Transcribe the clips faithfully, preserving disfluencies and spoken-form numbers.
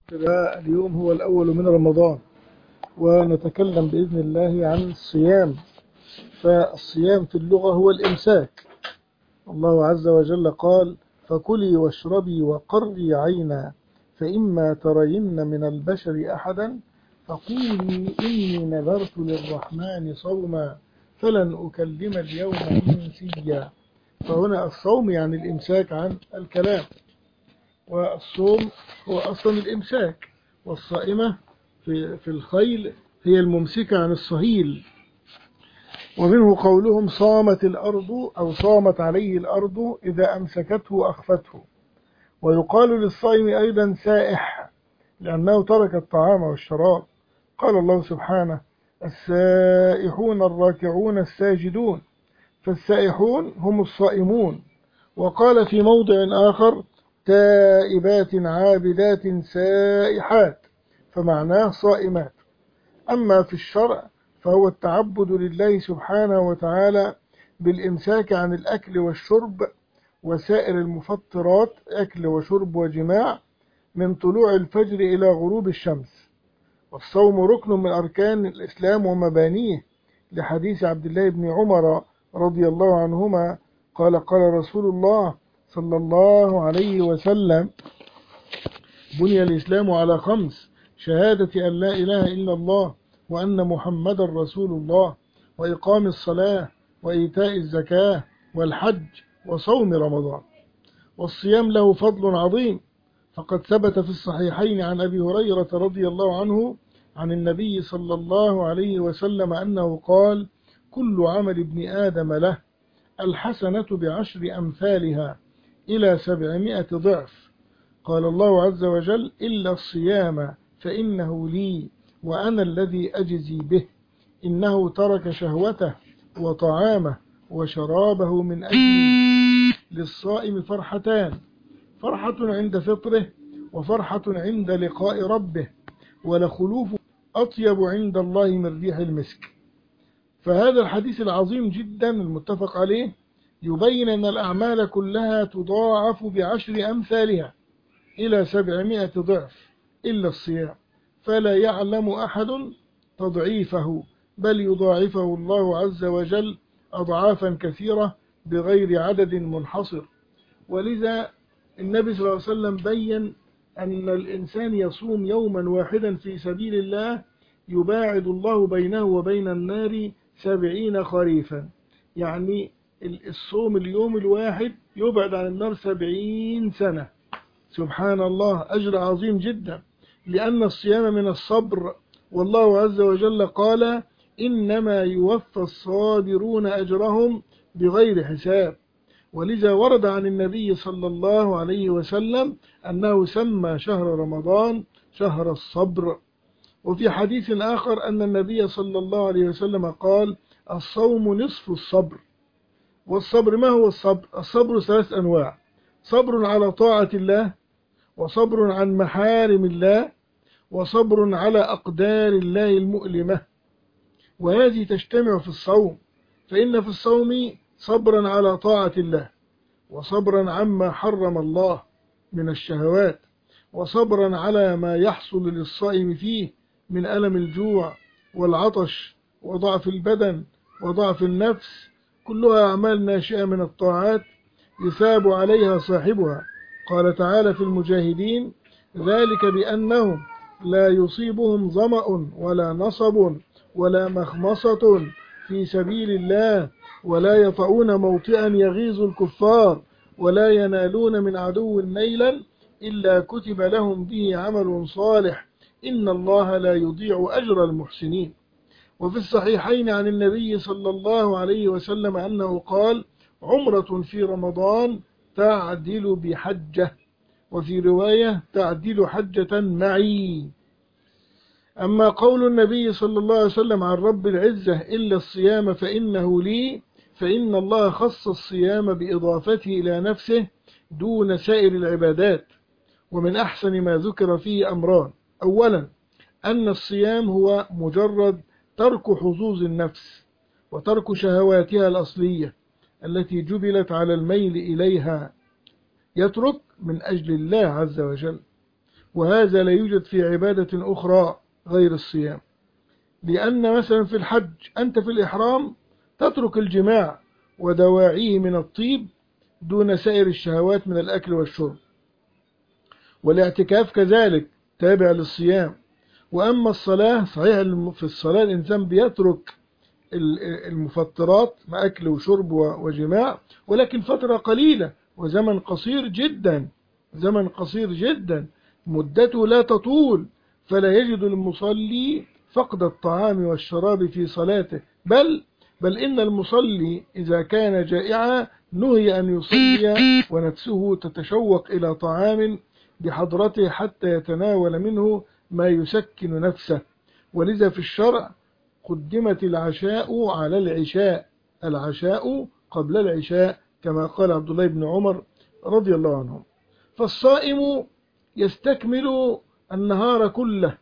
اليوم هو الأول من رمضان، ونتكلم بإذن الله عن الصيام. فالصيام في اللغة هو الإمساك. الله عز وجل قال: فكلي واشربي وقري عينا فإما ترين من البشر أحدا فقولي إني نذرت للرحمن صوما فلن أكلم اليوم إنسيا. فهنا الصوم يعني الإمساك عن الكلام، والصوم هو أصلا الإمساك، والصائمة في, في الخيل هي الممسكة عن الصهيل. ومنه قولهم: صامت الأرض أو صامت عليه الأرض إذا أمسكته وأخفته. ويقال للصائم أيضا سائح لأنه ترك الطعام والشراب. قال الله سبحانه: السائحون الراكعون الساجدون، فالسائحون هم الصائمون. وقال في موضع آخر: تائبات عابدات سائحات، فمعناه صائمات. أما في الشرع فهو التعبد لله سبحانه وتعالى بالإمساك عن الأكل والشرب وسائر المفطرات، أكل وشرب وجماع، من طلوع الفجر إلى غروب الشمس. والصوم ركن من أركان الإسلام ومبانيه، لحديث عبد الله بن عمر رضي الله عنهما قال: قال رسول الله صلى الله عليه وسلم: بني الإسلام على خمس: شهادة أن لا إله إلا الله وأن محمد رسول الله، وإقام الصلاة، وإيتاء الزكاة، والحج، وصوم رمضان. والصيام له فضل عظيم، فقد ثبت في الصحيحين عن أبي هريرة رضي الله عنه عن النبي صلى الله عليه وسلم أنه قال: كل عمل ابن آدم له، الحسنة بعشر أمثالها إلى سبعمائة ضعف. قال الله عز وجل: إلا الصيام فإنه لي وأنا الذي أجزي به، إنه ترك شهوته وطعامه وشرابه من أجلي. للصائم فرحتان: فرحة عند فطره، وفرحة عند لقاء ربه، ولخلوف أطيب عند الله من ريح المسك. فهذا الحديث العظيم جدا المتفق عليه يبين أن الأعمال كلها تضاعف بعشر أمثالها إلى سبعمائة ضعف إلا الصيام، فلا يعلم أحد تضعيفه، بل يضاعفه الله عز وجل أضعافا كثيرة بغير عدد منحصر. ولذا النبي صلى الله عليه وسلم بين أن الإنسان يصوم يوما واحدا في سبيل الله يباعد الله بينه وبين النار سبعين خريفا. يعني الصوم اليوم الواحد يبعد عن النار سبعين سنة. سبحان الله، أجر عظيم جدا، لأن الصيام من الصبر، والله عز وجل قال: إنما يوفى الصابرون أجرهم بغير حساب. ولذا ورد عن النبي صلى الله عليه وسلم أنه سمى شهر رمضان شهر الصبر. وفي حديث آخر أن النبي صلى الله عليه وسلم قال: الصوم نصف الصبر. والصبر ما هو الصبر؟ الصبر ثلاث أنواع: صبر على طاعة الله، وصبر عن محارم الله، وصبر على أقدار الله المؤلمة. وهذه تجتمع في الصوم، فإن في الصوم صبرا على طاعة الله، وصبرا عما حرم الله من الشهوات، وصبرا على ما يحصل للصائم فيه من ألم الجوع والعطش وضعف البدن وضعف النفس، كلها أعمال ناشئة من الطاعات يثاب عليها صاحبها. قال تعالى في المجاهدين: ذلك بأنهم لا يصيبهم ظمأ ولا نصب ولا مخمصة في سبيل الله، ولا يطؤون موطئا يغيظ الكفار، ولا ينالون من عدو نيلا إلا كتب لهم به عمل صالح، إن الله لا يضيع أجر المحسنين. وفي الصحيحين عن النبي صلى الله عليه وسلم أنه قال: عمرة في رمضان تعدل بحجة، وفي رواية تعدل حجة معي. أما قول النبي صلى الله عليه وسلم عن رب العزة: إلا الصيام فإنه لي، فإن الله خص الصيام بإضافته إلى نفسه دون سائر العبادات. ومن أحسن ما ذكر فيه أمران: أولا أن الصيام هو مجرد ترك حظوظ النفس وترك شهواتها الأصلية التي جبلت على الميل إليها، يترك من أجل الله عز وجل. وهذا لا يوجد في عبادة أخرى غير الصيام. لأن مثلا في الحج أنت في الإحرام تترك الجماع ودواعيه من الطيب دون سائر الشهوات من الأكل والشرب، والاعتكاف كذلك تابع للصيام. وأما الصلاة صحيح في الصلاة الإنسان بيترك المفطرات مع أكل وشرب وجماع، ولكن فترة قليلة وزمن قصير جدا، زمن قصير جدا مدته لا تطول، فلا يجد المصلي فقد الطعام والشراب في صلاته، بل بل إن المصلي إذا كان جائعا نهي أن يصلي ونفسه تتشوق إلى طعام بحضرته حتى يتناول منه ما يسكن نفسه. ولذا في الشرع قدمت العشاء على العشاء، العشاء قبل العشاء كما قال عبد الله بن عمر رضي الله عنهم. فالصائم يستكمل النهار كله،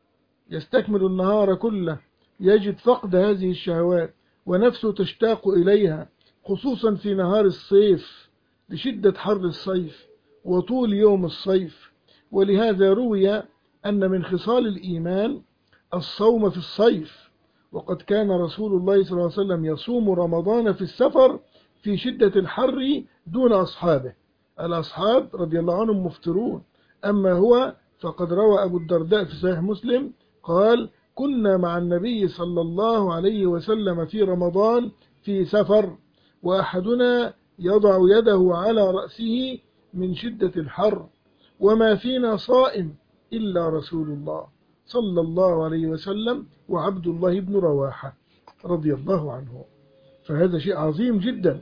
يستكمل النهار كله، يجد فقد هذه الشهوات ونفسه تشتاق إليها، خصوصا في نهار الصيف لشدة حر الصيف وطول يوم الصيف. ولهذا روي أن من خصال الإيمان الصوم في الصيف، وقد كان رسول الله صلى الله عليه وسلم يصوم رمضان في السفر في شدة الحر دون أصحابه، الأصحاب رضي الله عنهم مفطرون، أما هو فقد روى أبو الدرداء في صحيح مسلم قال: كنا مع النبي صلى الله عليه وسلم في رمضان في سفر، وأحدنا يضع يده على رأسه من شدة الحر، وما فينا صائم إلا رسول الله صلى الله عليه وسلم وعبد الله بن رواحة رضي الله عنه. فهذا شيء عظيم جدا.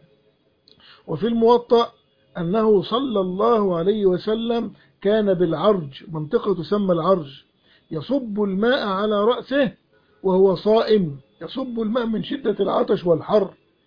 وفي الموطأ أنه صلى الله عليه وسلم كان بالعرج، منطقة تسمى العرج، يصب الماء على رأسه وهو صائم، يصب الماء من شدة العطش والحر.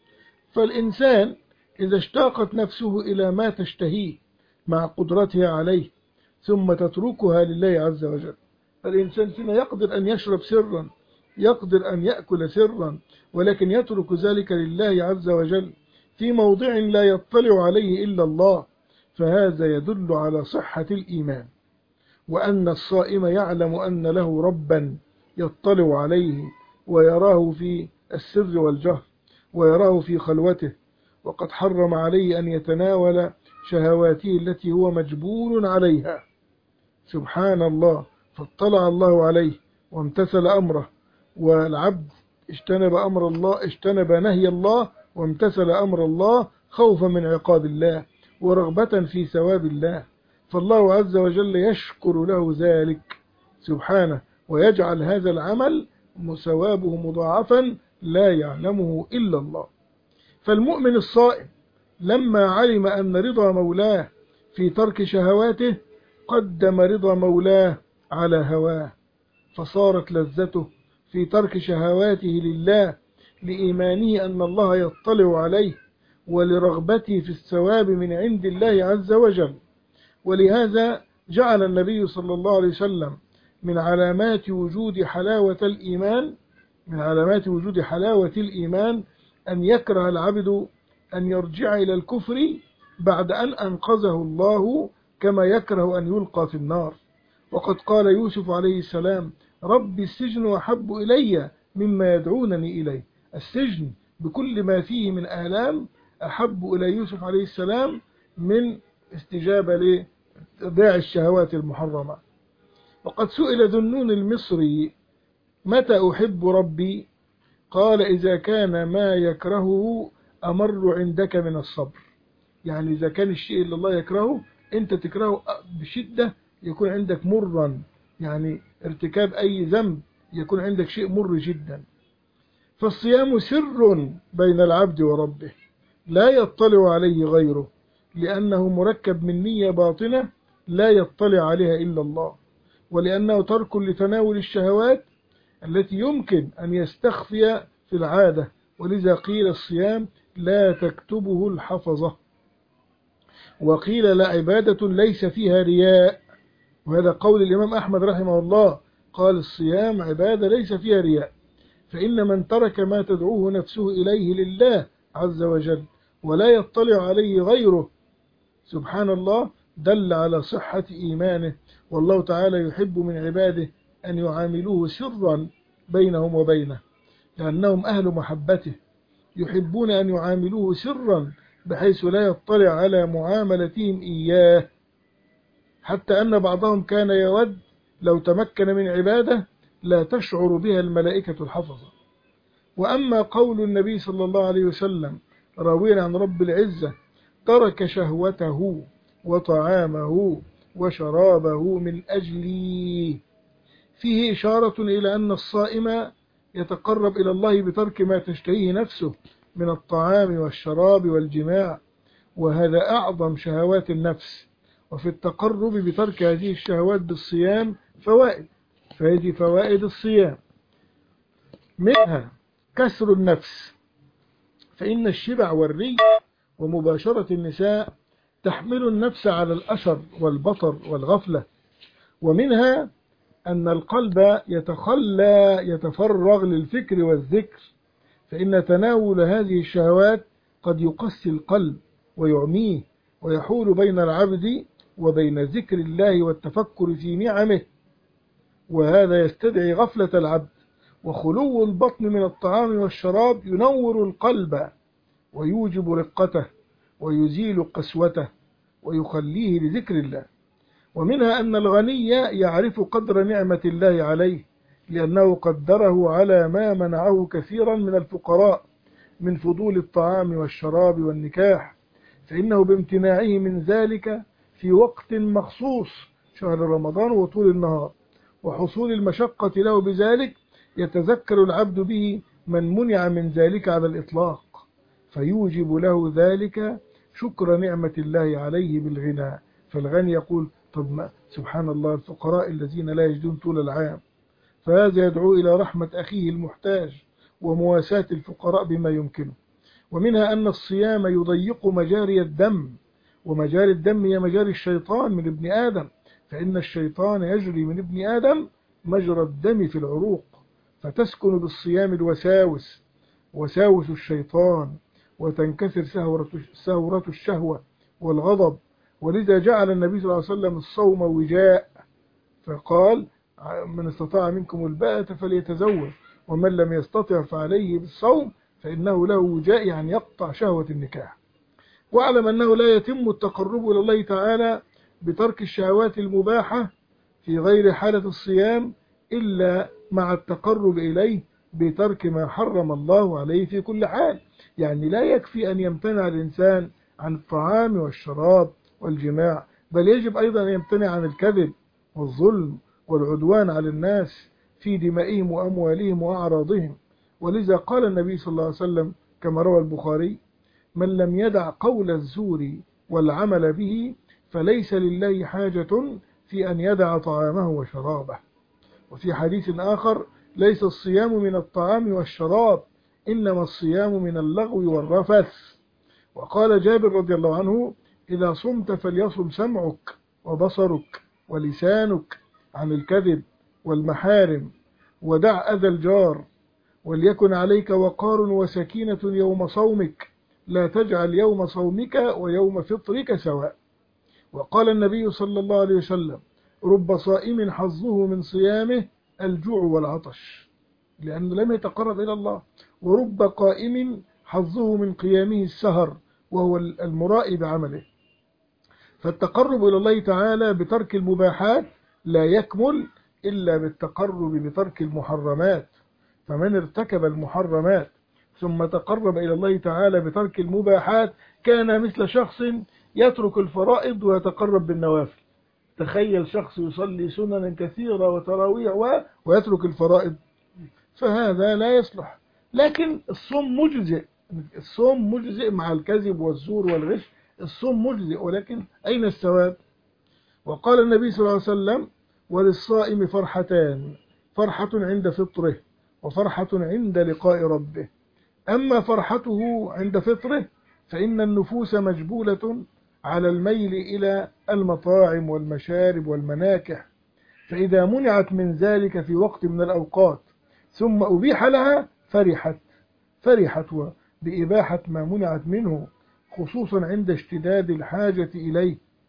فالإنسان إذا اشتاقت نفسه إلى ما تشتهيه مع قدرتها عليه ثم تتركها لله عز وجل، فالإنسان فينا يقدر أن يشرب سرا، يقدر أن يأكل سرا، ولكن يترك ذلك لله عز وجل في موضع لا يطلع عليه إلا الله، فهذا يدل على صحة الإيمان، وأن الصائم يعلم أن له ربا يطلع عليه ويراه في السر والجهر ويراه في خلوته، وقد حرم عليه أن يتناول شهواته التي هو مجبور عليها. سبحان الله، فاطلع الله عليه وامتثل أمره، والعبد اجتنب أمر الله، اجتنب نهي الله وامتثل أمر الله خوفا من عقاب الله ورغبة في ثواب الله، فالله عز وجل يشكر له ذلك سبحانه، ويجعل هذا العمل ثوابه مضاعفا لا يعلمه إلا الله. فالمؤمن الصائم لما علم أن رضا مولاه في ترك شهواته قدم رضا مولاه على هواه، فصارت لذته في ترك شهواته لله، لإيمانه أن الله يطلع عليه، ولرغبته في الثواب من عند الله عز وجل. ولهذا جعل النبي صلى الله عليه وسلم من علامات وجود حلاوة الإيمان من علامات وجود حلاوة الإيمان أن يكره العبد أن يرجع إلى الكفر بعد أن أنقذه الله، كما يكره أن يلقى في النار. وقد قال يوسف عليه السلام: رب السجن أحب إلي مما يدعونني إليه. السجن بكل ما فيه من آلام أحب إلى يوسف عليه السلام من استجابة لداعي الشهوات المحرمة. وقد سئل ذنون المصري: متى أحب ربي؟ قال: إذا كان ما يكرهه أمر عندك من الصبر. يعني إذا كان الشيء اللي الله يكرهه أنت تكرهه بشدة يكون عندك مرا، يعني ارتكاب أي ذنب يكون عندك شيء مر جدا. فالصيام سر بين العبد وربه لا يطلع عليه غيره، لأنه مركب من نية باطنة لا يطلع عليها إلا الله، ولأنه ترك لتناول الشهوات التي يمكن أن يستخفي في العادة، ولذا قيل الصيام لا تكتبه الحفظة، وقيل لا عبادة ليس فيها رياء، وهذا قول الإمام أحمد رحمه الله، قال الصيام عبادة ليس فيها رياء، فإن من ترك ما تدعوه نفسه إليه لله عز وجل ولا يطلع عليه غيره سبحان الله دل على صحة إيمانه، والله تعالى يحب من عباده أن يعاملوه سرا بينهم وبينه، لأنهم أهل محبته، يحبون أن يعاملوه سرا بحيث لا يطلع على معاملتهم إياه، حتى أن بعضهم كان يود لو تمكن من عباده لا تشعر بها الملائكة الحفظة. وأما قول النبي صلى الله عليه وسلم راويا عن رب العزة ترك شهوته وطعامه وشرابه من أجلي، فيه إشارة إلى أن الصائم يتقرب إلى الله بترك ما تشتهيه نفسه من الطعام والشراب والجماع، وهذا أعظم شهوات النفس. وفي التقرب بترك هذه الشهوات بالصيام فوائد، فهذه فوائد الصيام، منها كسر النفس، فإن الشبع والري ومباشرة النساء تحمل النفس على الأشر والبطر والغفلة. ومنها أن القلب يتخلى يتفرغ للفكر والذكر، فإن تناول هذه الشهوات قد يقسي القلب ويعميه ويحول بين العبد وبين ذكر الله والتفكر في نعمه، وهذا يستدعي غفلة العبد. وخلو البطن من الطعام والشراب ينور القلب ويوجب رقته ويزيل قسوته ويخليه لذكر الله. ومنها أن الغني يعرف قدر نعمة الله عليه، لأنه قدره على ما منعه كثيرا من الفقراء من فضول الطعام والشراب والنكاح، فإنه بامتناعه من ذلك في وقت مخصوص شهر رمضان وطول النهار وحصول المشقة له بذلك يتذكر العبد به من منع من ذلك على الإطلاق، فيوجب له ذلك شكر نعمة الله عليه بالغنى. فالغني يقول طب ما سبحان الله الفقراء الذين لا يجدون طول العام، فهذا يدعو إلى رحمة أخيه المحتاج ومواساة الفقراء بما يمكنه. ومنها أن الصيام يضيق مجاري الدم، ومجاري الدم هي مجاري الشيطان من ابن آدم، فإن الشيطان يجري من ابن آدم مجرى الدم في العروق، فتسكن بالصيام الوساوس وساوس الشيطان وتنكسر سهورة الشهوة والغضب. ولذا جعل النبي صلى الله عليه وسلم الصوم وجاء، فقال من استطاع منكم الباءة فليتزوج، ومن لم يستطع فعليه بالصوم فإنه له وجاء، يعني يقطع شهوة النكاح. واعلم أنه لا يتم التقرب إلى الله تعالى بترك الشهوات المباحة في غير حالة الصيام إلا مع التقرب إليه بترك ما حرم الله عليه في كل حال. يعني لا يكفي أن يمتنع الإنسان عن الطعام والشراب والجماع، بل يجب أيضا أن يمتنع عن الكذب والظلم والعدوان على الناس في دمائهم وأموالهم وأعراضهم. ولذا قال النبي صلى الله عليه وسلم كما روى البخاري من لم يدع قول الزور والعمل به فليس لله حاجة في أن يدع طعامه وشرابه. وفي حديث آخر ليس الصيام من الطعام والشراب إنما الصيام من اللغو والرفث. وقال جابر رضي الله عنه إذا صمت فليصم سمعك وبصرك ولسانك عن الكذب والمحارم، ودع أذى الجار، وليكن عليك وقار وسكينة يوم صومك، لا تجعل يوم صومك ويوم فطرك سواء. وقال النبي صلى الله عليه وسلم رب صائم حظه من صيامه الجوع والعطش لأنه لم يتقرب إلى الله، ورب قائم حظه من قيامه السهر وهو المرائي بعمله. فالتقرب إلى الله تعالى بترك المباحات لا يكمل إلا بالتقرب بترك المحرمات، فمن ارتكب المحرمات ثم تقرب إلى الله تعالى بترك المباحات كان مثل شخص يترك الفرائض ويتقرب بالنوافل. تخيل شخص يصلي سننا كثيرة وتراويح ويترك الفرائض، فهذا لا يصلح. لكن الصوم مجزئ، الصوم مجزئ مع الكذب والزور والغش، الصوم مجزئ، ولكن أين الثواب؟ وقال النبي صلى الله عليه وسلم وللصائم فرحتان، فرحة عند فطره وفرحة عند لقاء ربه. أما فرحته عند فطره فإن النفوس مجبولة على الميل إلى المطاعم والمشارب والمناكح، فإذا منعت من ذلك في وقت من الأوقات ثم أبيح لها فرحت فرحت بإباحة ما منعت منه، خصوصا عند اشتداد الحاجة إليه.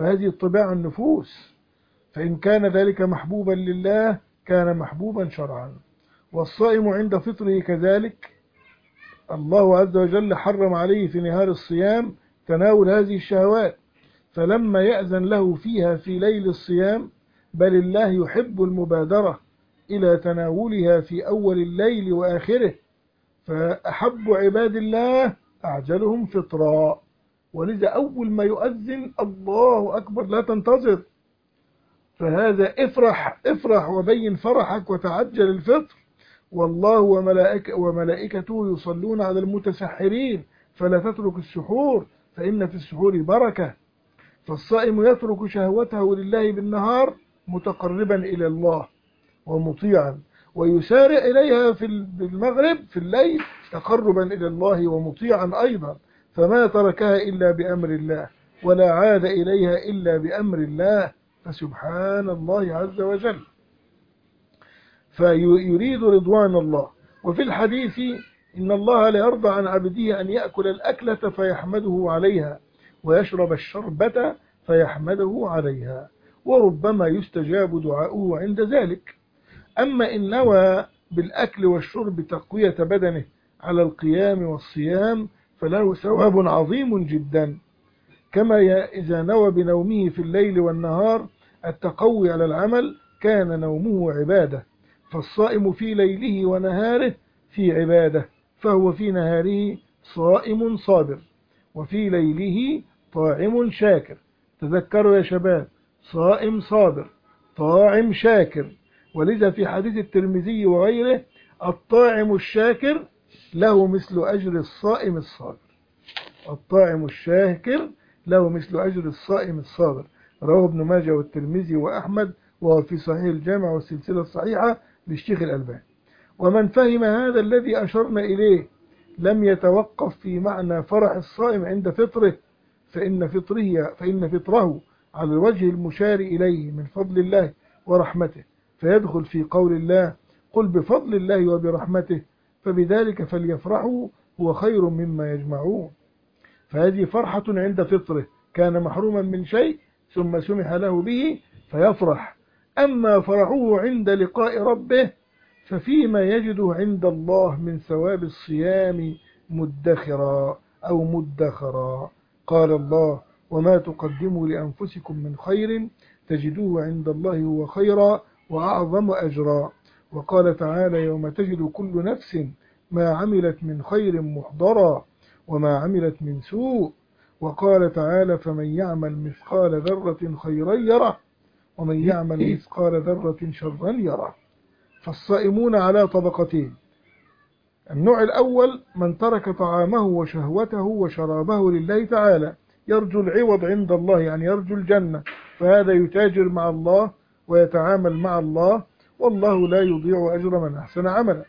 فهذه طباع النفوس، فإن كان ذلك محبوبا لله كان محبوبا شرعا. والصائم عند فطره كذلك، الله عز وجل حرم عليه في نهار الصيام تناول هذه الشهوات، فلما يأذن له فيها في ليل الصيام، بل الله يحب المبادرة إلى تناولها في أول الليل وآخره، فأحب عباد الله أعجلهم فطرا. ولذا أول ما يؤذن الله أكبر لا تنتظر، فهذا افرح افرح وبين فرحك وتعجل الفطر. والله وملائكة وملائكته يصلون على المتسحرين فلا تترك السحور فإن في السحور بركة. فالصائم يترك شهوته لله بالنهار متقربا إلى الله ومطيعا، ويسارع إليها في المغرب في الليل تقربا إلى الله ومطيعا أيضا، فما تركها إلا بأمر الله ولا عاد إليها إلا بأمر الله، فسبحان الله عز وجل. فيريد رضوان الله. وفي الحديث إن الله لا يرضى عن عبده أن يأكل الأكلة فيحمده عليها ويشرب الشربة فيحمده عليها، وربما يستجاب دعاؤه عند ذلك. أما إن نوى بالأكل والشرب تقوية بدنه على القيام والصيام فله ثواب عظيم جدا، كما إذا نوى بنومه في الليل والنهار التقوي على العمل كان نومه عبادة. فالصائم في ليله ونهاره في عبادة، فهو في نهاره صائم صابر، وفي ليله طاعم شاكر. تذكروا يا شباب، صائم صابر طاعم شاكر. ولذا في حديث الترمذي وغيره الطاعم الشاكر له مثل أجر الصائم الصابر. الطاعم الشاكر له مثل أجر الصائم الصابر، رواه ابن ماجه والترمذي وأحمد، وهو في صحيح الجامع والسلسلة الصحيحة للشيخ الألباني. ومن فهم هذا الذي أشرنا إليه لم يتوقف في معنى فرح الصائم عند فطره، فإن فطره, فإن فطره على الوجه المشار إليه من فضل الله ورحمته، فيدخل في قول الله قل بفضل الله وبرحمته فبذلك فليفرحوا هو خير مما يجمعون. فهذه فرحة عند فطره، كان محروما من شيء ثم سمح له به فيفرح. أما فرحه عند لقاء ربه ففيما يجده عند الله من ثواب الصيام مدخرا أو مدخرا. قال الله وما تقدموا لأنفسكم من خير تجدوه عند الله هو خيرا وأعظم أجرا. وقال تعالى يوم تجد كل نفس ما عملت من خير محضرا وما عملت من سوء. وقال تعالى فمن يعمل مثقال ذرة خيرا يره ومن يعمل مثقال ذرة شرا يره. فالصائمون على طبقتين: النوع الأول من ترك طعامه وشهوته وشرابه لله تعالى يرجو العوض عند الله، يعني يرجو الجنة، فهذا يتاجر مع الله ويتعامل مع الله، والله لا يضيع أجر من أحسن عملا،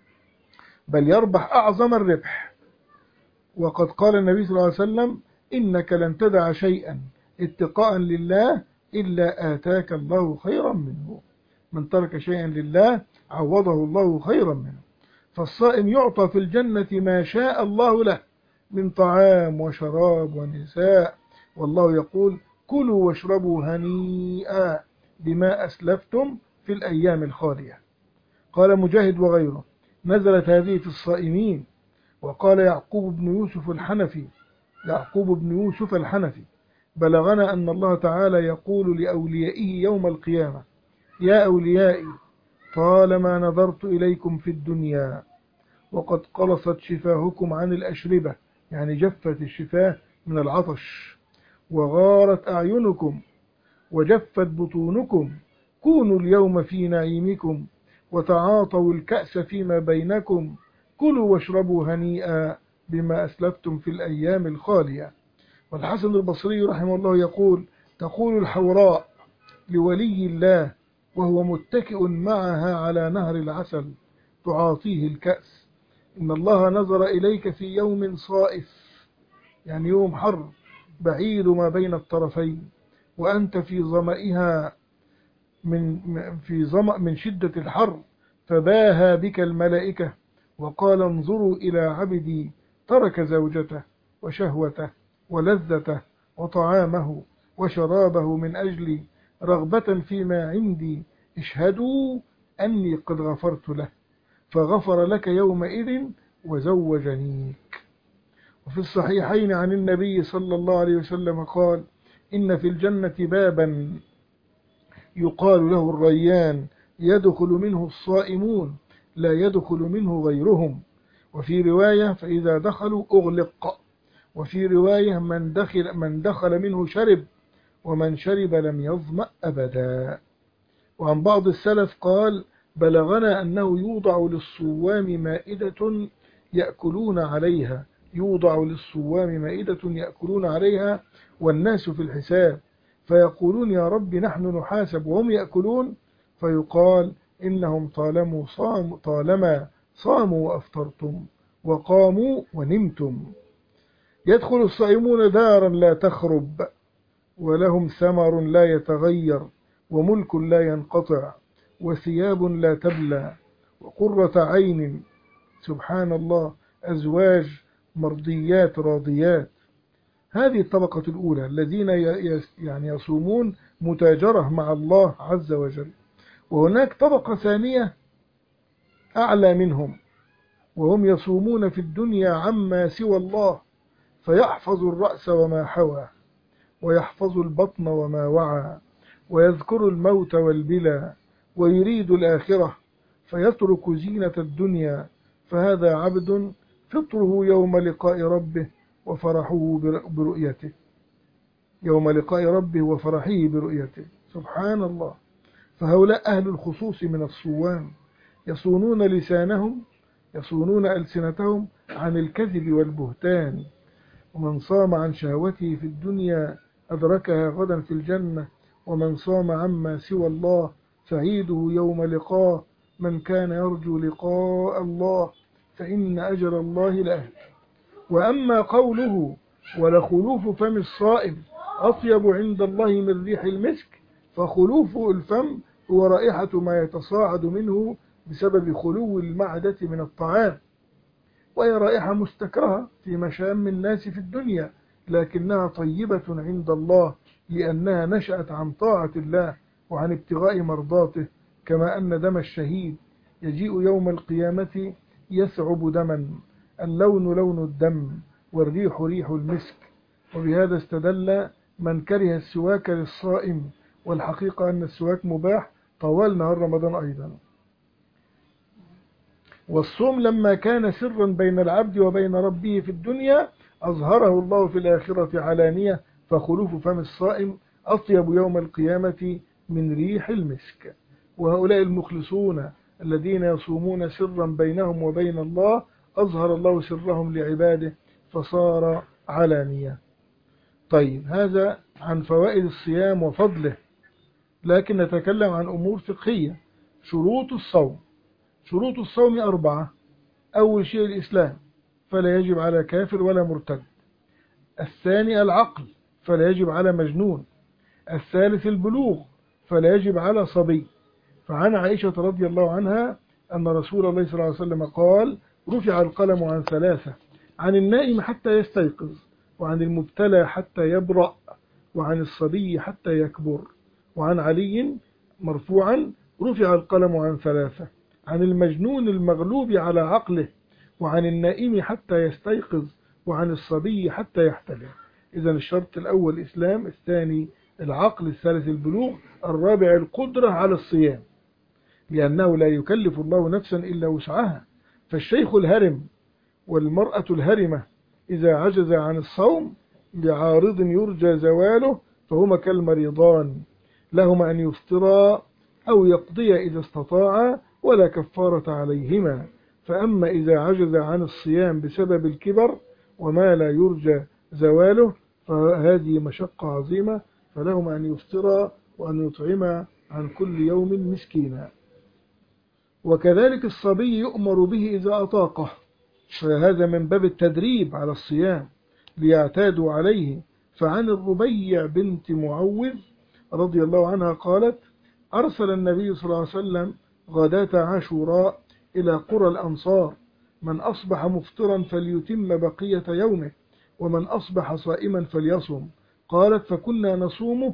بل يربح أعظم الربح. وقد قال النبي صلى الله عليه وسلم إنك لن تدع شيئا اتقاء لله إلا آتاك الله خيرا منه. من ترك شيئا لله عوضه الله خيرا منه. فالصائم يعطى في الجنة ما شاء الله له من طعام وشراب ونساء، والله يقول كلوا واشربوا هنيئا بما أسلفتم في الأيام الخالية. قال مجاهد وغيره نزلت هذه في الصائمين. وقال يعقوب بن يوسف الحنفي يعقوب بن يوسف الحنفي بلغنا أن الله تعالى يقول لأوليائه يوم القيامة يا أوليائي طالما نظرت إليكم في الدنيا وقد قلصت شفاهكم عن الأشربة، يعني جفت الشفاه من العطش، وغارت أعينكم وجفت بطونكم، كونوا اليوم في نعيمكم وتعاطوا الكأس فيما بينكم، كلوا واشربوا هنيئا بما أسلفتم في الأيام الخالية. والحسن البصري رحمه الله يقول تقول الحوراء لولي الله وهو متكئ معها على نهر العسل تعاطيه الكأس إن الله نظر إليك في يوم صائف، يعني يوم حر بعيد ما بين الطرفين، وأنت في ظمئها من في ظمأ من شدة الحر، فباهى بك الملائكة وقال انظروا إلى عبدي ترك زوجته وشهوته ولذته وطعامه وشرابه من أجلي رغبة فيما عندي، اشهدوا أني قد غفرت له، فغفر لك يومئذ وزوجنيك. وفي الصحيحين عن النبي صلى الله عليه وسلم قال: إن في الجنة بابا يقال له الريان، يدخل منه الصائمون لا يدخل منه غيرهم. وفي رواية: فإذا دخلوا أغلق. وفي رواية: من دخل, من دخل منه شرب، ومن شرب لم يظمأ أبدا. وعن بعض السلف قال: بلغنا أنه يوضع للصوام مائدة يأكلون عليها يوضع للصوام مائدة يأكلون عليها والناس في الحساب، فيقولون: يا رب نحن نحاسب وهم يأكلون، فيقال: إنهم طالما صاموا, طالما صاموا وأفطرتم وقاموا ونمتم. يدخل الصائمون دارا لا تخرب، ولهم ثمر لا يتغير، وملك لا ينقطع، وثياب لا تبلى، وقرة عين، سبحان الله، أزواج مرضيات راضيات. هذه الطبقة الأولى الذين يعني يصومون متاجرة مع الله عز وجل. وهناك طبقة ثانية أعلى منهم، وهم يصومون في الدنيا عما سوى الله، فيحفظ الرأس وما حوى، ويحفظ البطن وما وعى، ويذكر الموت والبلى، ويريد الآخرة، فيترك زينة الدنيا. فهذا عبد فطره يوم لقاء ربه وفرحه برؤيته يوم لقاء ربه وفرحه برؤيته سبحان الله. فهؤلاء أهل الخصوص من الصوام، يصونون لسانهم يصونون ألسنتهم عن الكذب والبهتان. ومن صام عن شهوته في الدنيا أدركها غدا في الجنة، ومن صام عما سوى الله سعيده يوم لقاه. من كان يرجو لقاء الله فإن أجل الله لآت. وأما قوله: ولخلوف فم الصائم أطيب عند الله من ريح المسك، فخلوف الفم هو رائحة ما يتصاعد منه بسبب خلو المعدة من الطعام، وهي رائحة مستكرهة في مشام الناس في الدنيا، لكنها طيبة عند الله لأنها نشأت عن طاعة الله وعن ابتغاء مرضاته. كما أن دم الشهيد يجيء يوم القيامة يثعب دما، اللون لون الدم، والريح ريح المسك. وبهذا استدل من كره السواك للصائم، والحقيقة أن السواك مباح طوال نهار رمضان أيضا. والصوم لما كان سرا بين العبد وبين ربه في الدنيا أظهره الله في الآخرة علانية، فخلوف فم الصائم أطيب يوم القيامة من ريح المسك. وهؤلاء المخلصون الذين يصومون سرا بينهم وبين الله أظهر الله سرهم لعباده فصار علانية. طيب، هذا عن فوائد الصيام وفضله، لكن نتكلم عن أمور فقهية. شروط الصوم شروط الصوم أربعة. أول شيء الإسلام، فلا يجب على كافر ولا مرتد. الثاني العقل، فلا يجب على مجنون. الثالث البلوغ، فلا يجب على صبي. فعن عائشة رضي الله عنها أن رسول الله صلى الله عليه وسلم قال: رفع القلم عن ثلاثة: عن النائم حتى يستيقظ، وعن المبتلى حتى يبرأ، وعن الصبي حتى يكبر. وعن علي مرفوعا: رفع القلم عن ثلاثة: عن المجنون المغلوب على عقله، وعن النائم حتى يستيقظ، وعن الصبي حتى يحتلم. إذن الشرط الأول الإسلام، الثاني العقل، الثالث البلوغ، الرابع القدرة على الصيام، لأنه لا يكلف الله نفسا إلا وسعها. فالشيخ الهرم والمرأة الهرمة إذا عجز عن الصوم لعارض يرجى زواله فهما كالمريضان، لهما أن يفطرا أو يقضيا إذا استطاعا، ولا كفارة عليهما. فأما إذا عجز عن الصيام بسبب الكبر وما لا يرجى زواله فهذه مشقة عظيمة، فلهما أن يفطرا وأن يطعما عن كل يوم مسكينا. وكذلك الصبي يؤمر به إذا أطاقه، فهذا من باب التدريب على الصيام ليعتادوا عليه. فعن الربيع بنت معوذ رضي الله عنها قالت: أرسل النبي صلى الله عليه وسلم غداة عاشوراء إلى قرى الأنصار: من أصبح مفطرا فليتم بقية يومه، ومن أصبح صائما فليصم. قالت فكنا نصوم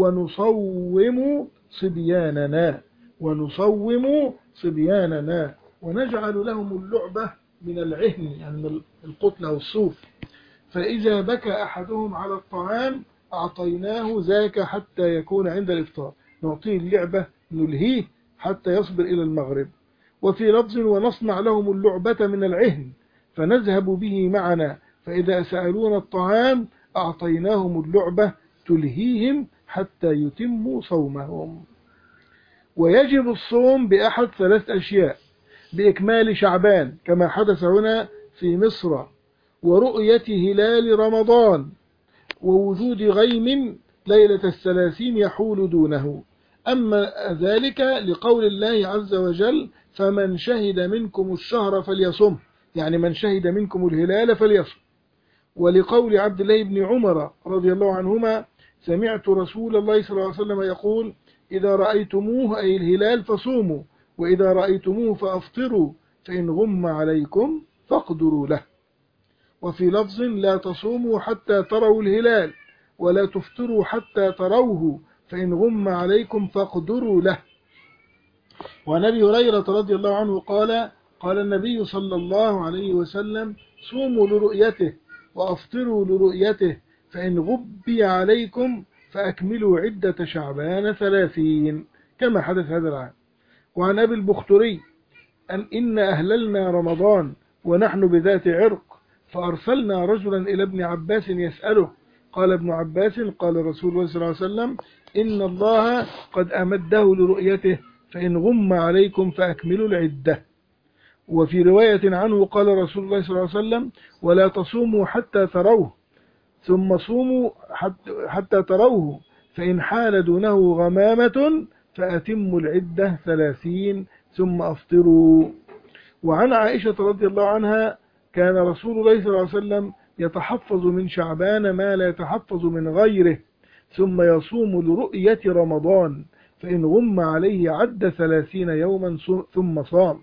ونصوم صبياننا ونصوم صبياننا ونجعل لهم اللعبة من العهن يعني من القطن أو الصوف، فإذا بكى أحدهم على الطعام أعطيناه ذاك حتى يكون عند الإفطار، نعطيه اللعبة نلهيه حتى يصبر إلى المغرب. وفي لفظ ونصنع لهم اللعبة من العهن فنذهب به معنا، فإذا سألونا الطعام أعطيناهم اللعبة تلهيهم حتى يتموا صومهم. ويجب الصوم بأحد ثلاث أشياء: بإكمال شعبان كما حدث هنا في مصر، ورؤية هلال رمضان، ووجود غيم ليلة الثلاثين يحول دونه. أما ذلك لقول الله عز وجل فمن شهد منكم الشهر فليصم، يعني من شهد منكم الهلال فليصم. ولقول عبد الله بن عمر رضي الله عنهما سمعت رسول الله صلى الله عليه وسلم يقول إذا رأيتموه أي الهلال فصوموا، وإذا رأيتموه فأفطروا، فإن غم عليكم فاقدروا له. وفي لفظ لا تصوموا حتى تروا الهلال ولا تفطروا حتى تروه، فإن غم عليكم فاقدروا له. وعن أبي هريرة رضي الله عنه قال قال النبي صلى الله عليه وسلم صوموا لرؤيته وأفطروا لرؤيته، فإن غبي عليكم فأكملوا عدة شعبان ثلاثين كما حدث هذا العام. وعن أبي البختري أن إن أهللنا رمضان ونحن بذات عرق، فأرسلنا رجلا إلى ابن عباس يسأله، قال ابن عباس قال رسول الله صلى الله عليه وسلم إن الله قد أمده لرؤيته، فإن غم عليكم فأكملوا العدة. وفي رواية عنه قال رسول الله صلى الله عليه وسلم ولا تصوموا حتى تروه، ثم صوموا حتى تروه، فإن حال دونه غمامة فأتموا العدة ثلاثين ثم أفطروا. وعن عائشة رضي الله عنها كان رسول الله صلى الله عليه وسلم يتحفظ من شعبان ما لا يتحفظ من غيره، ثم يصوم لرؤية رمضان، فإن غم عليه عد ثلاثين يوما ثم صام.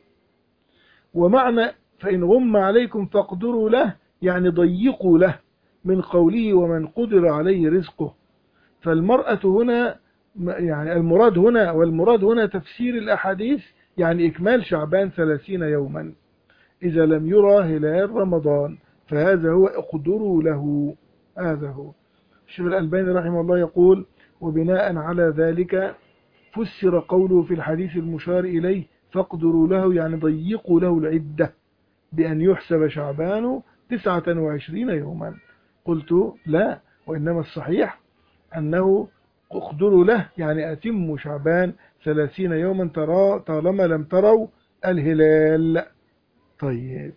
ومعنى فإن غم عليكم فاقدروا له يعني ضيقوا له، من قوله ومن قدر عليه رزقه. فالمرأة هنا يعني المراد هنا والمراد هنا تفسير الأحاديث يعني إكمال شعبان ثلاثين يوما إذا لم يرى هلال رمضان، فهذا هو اقدروا له. هذا هو. الشيخ الألباني رحمه الله يقول وبناء على ذلك فسر قوله في الحديث المشار إليه فاقدروا له يعني ضيقوا له العدة بأن يحسب شعبان تسعة وعشرين يوما. قلت لا، وإنما الصحيح أنه اقدروا له يعني أتموا شعبان ثلاثين يوما ترى طالما لم تروا الهلال. طيب،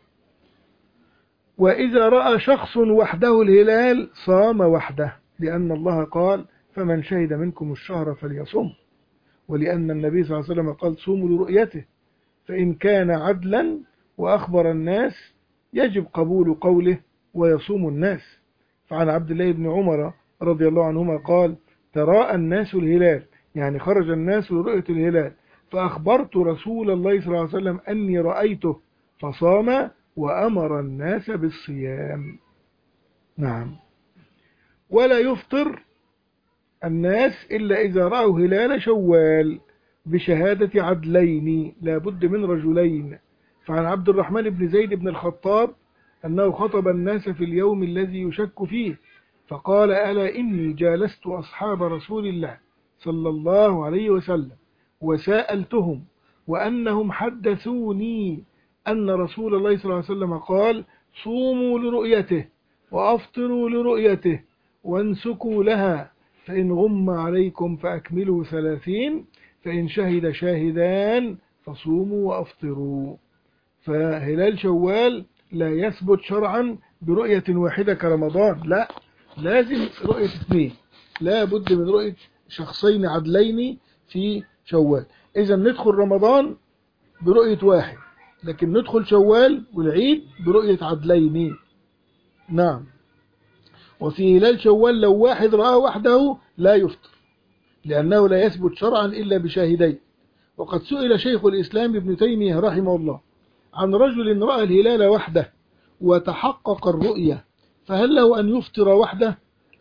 وإذا رأى شخص وحده الهلال صام وحده، لأن الله قال فمن شهد منكم الشهر فليصم، ولأن النبي صلى الله عليه وسلم قال صوموا لرؤيته، فإن كان عدلا وأخبر الناس يجب قبول قوله ويصوم الناس. فعن عبد الله بن عمر رضي الله عنهما قال تراءى الناس الهلال يعني خرج الناس لرؤية الهلال، فأخبرت رسول الله صلى الله عليه وسلم أني رأيته فصام وأمر الناس بالصيام. نعم. ولا يفطر الناس إلا إذا رأوا هلال شوال بشهادة عدلين لا بد من رجلين. فعن عبد الرحمن بن زيد بن الخطاب أنه خطب الناس في اليوم الذي يشك فيه فقال ألا إني جالست أصحاب رسول الله صلى الله عليه وسلم وسألتهم وأنهم حدثوني أن رسول الله صلى الله عليه وسلم قال صوموا لرؤيته وأفطروا لرؤيته وانسكوا لها، فإن غم عليكم فأكملوا ثلاثين، فإن شهد شاهدان فصوموا وأفطروا. فهلال شوال لا يثبت شرعا برؤية واحدة كرمضان، لا، لازم رؤية اثنين، لا بد من رؤية شخصين عدلين في شوال. إذا ندخل رمضان برؤية واحد، لكن ندخل شوال والعيد برؤية عدلين. نعم. وفي هلال شوال لو واحد رأى وحده لا يفطر، لأنه لا يثبت شرعا إلا بشاهدين. وقد سئل شيخ الإسلام ابن تيمية رحمه الله عن رجل رأى الهلال وحده وتحقق الرؤية، فهل له أن يفطر وحده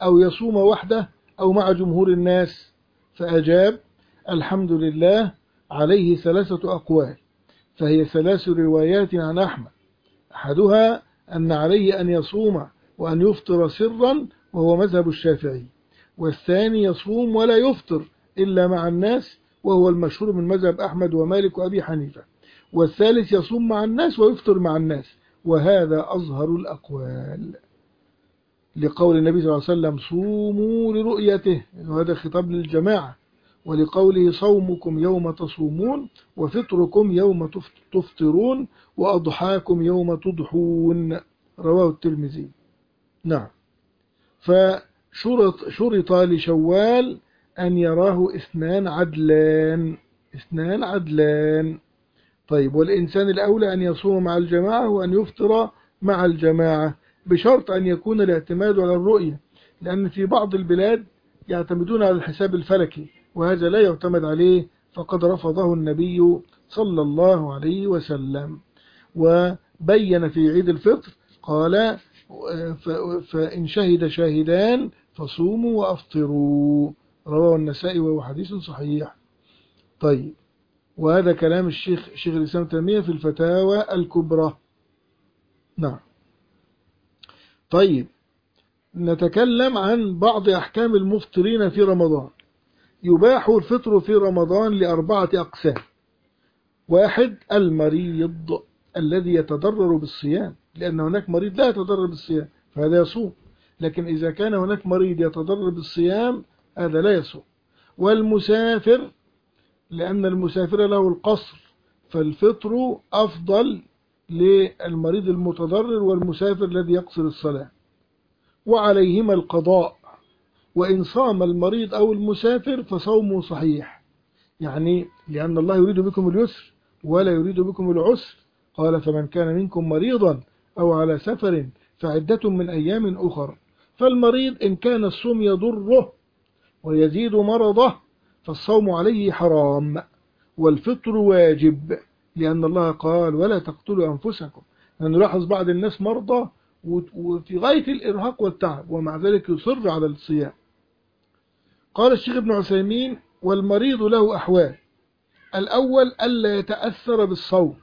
أو يصوم وحده أو مع جمهور الناس؟ فأجاب: الحمد لله، عليه ثلاثة أقوال، فهي ثلاث روايات عن أحمد. أحدها أن عليه أن يصوم وأن يفطر سرا، وهو مذهب الشافعي، والثاني يصوم ولا يفطر إلا مع الناس، وهو المشهور من مذهب أحمد ومالك وأبي حنيفة، والثالث يصوم مع الناس ويفطر مع الناس، وهذا أظهر الأقوال، لقول النبي صلى الله عليه وسلم: صوموا لرؤيته، وهذا خطاب للجماعة، ولقوله: صومكم يوم تصومون، وفطركم يوم تفطرون، وأضحاكم يوم تضحون، رواه الترمذي. نعم. فشرط شرط لشوال أن يراه اثنان عدلان اثنان عدلان طيب، والإنسان الأولى أن يصوم مع الجماعة وأن يفطر مع الجماعة، بشرط أن يكون الاعتماد على الرؤية، لأن في بعض البلاد يعتمدون على الحساب الفلكي، وهذا لا يعتمد عليه، فقد رفضه النبي صلى الله عليه وسلم. وبين في عيد الفطر قال: فإن شهد شاهدان فصوموا وأفطروا، رواه النسائي وهو حديث صحيح. طيب، وهذا كلام الشيخ شيخ الإسلام تيمية في الفتاوى الكبرى. نعم. طيب، نتكلم عن بعض أحكام المفطرين في رمضان. يباح الفطر في رمضان لأربعة أقسام. واحد: المريض الذي يتضرر بالصيام، لأن هناك مريض لا يتضرر بالصيام فهذا يصوم، لكن إذا كان هناك مريض يتضرر بالصيام هذا لا يصوم. والمسافر، لأن المسافر له القصر، فالفطر أفضل للمريض المتضرر والمسافر الذي يقصر الصلاة. وعليهما القضاء، وإن صام المريض أو المسافر فصومه صحيح، يعني لأن الله يريد بكم اليسر ولا يريد بكم العسر. قال: فمن كان منكم مريضا أو على سفر فعدة من أيام أخر. فالمريض إن كان الصوم يضره ويزيد مرضه فالصوم عليه حرام، والفطر واجب، لأن الله قال: ولا تقتلوا أنفسكم. نلاحظ بعض الناس مرضى وفي غاية الإرهاق والتعب، ومع ذلك يصر على الصيام. قال الشيخ ابن عثيمين: والمريض له أحوال. الأول: ألا يتأثر بالصوم،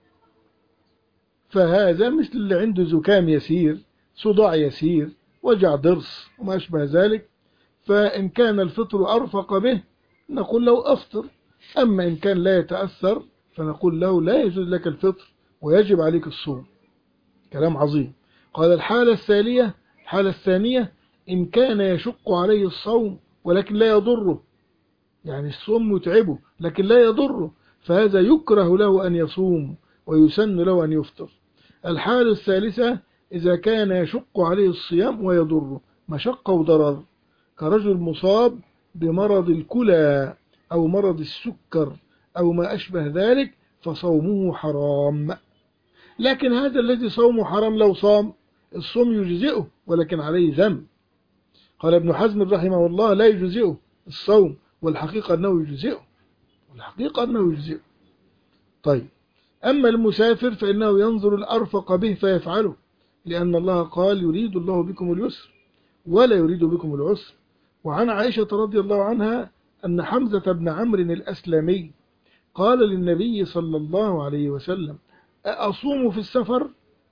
فهذا مثل اللي عنده زكام يسير، صداع يسير، وجع ضرس وما أشبه ذلك، فإن كان الفطر أرفق به نقول له أفطر. أما إن كان لا يتأثر فنقول له لا يجوز لك الفطر ويجب عليك الصوم. كلام عظيم. قال: الحالة الثانية الحالة الثانية إن كان يشق عليه الصوم ولكن لا يضره، يعني الصوم متعبه لكن لا يضره، فهذا يكره له أن يصوم ويسن له أن يفطر. الحالة الثالثة إذا كان يشق عليه الصيام ويضره، مشقة وضرر، كرجل مصاب بمرض الكلى أو مرض السكر أو ما أشبه ذلك، فصومه حرام. لكن هذا الذي صومه حرام لو صام الصوم يجزئه ولكن عليه ذنب. قال ابن حزم رحمه الله: لا يجزئه الصوم، والحقيقة أنه يجزئه والحقيقة أنه يجزئه. طيب، أما المسافر فإنه ينظر الأرفق به فيفعله، لأن الله قال: يريد الله بكم اليسر ولا يريد بكم العسر. وعن عائشة رضي الله عنها أن حمزة بن عمرو الأسلمي قال للنبي صلى الله عليه وسلم: أصوم في السفر؟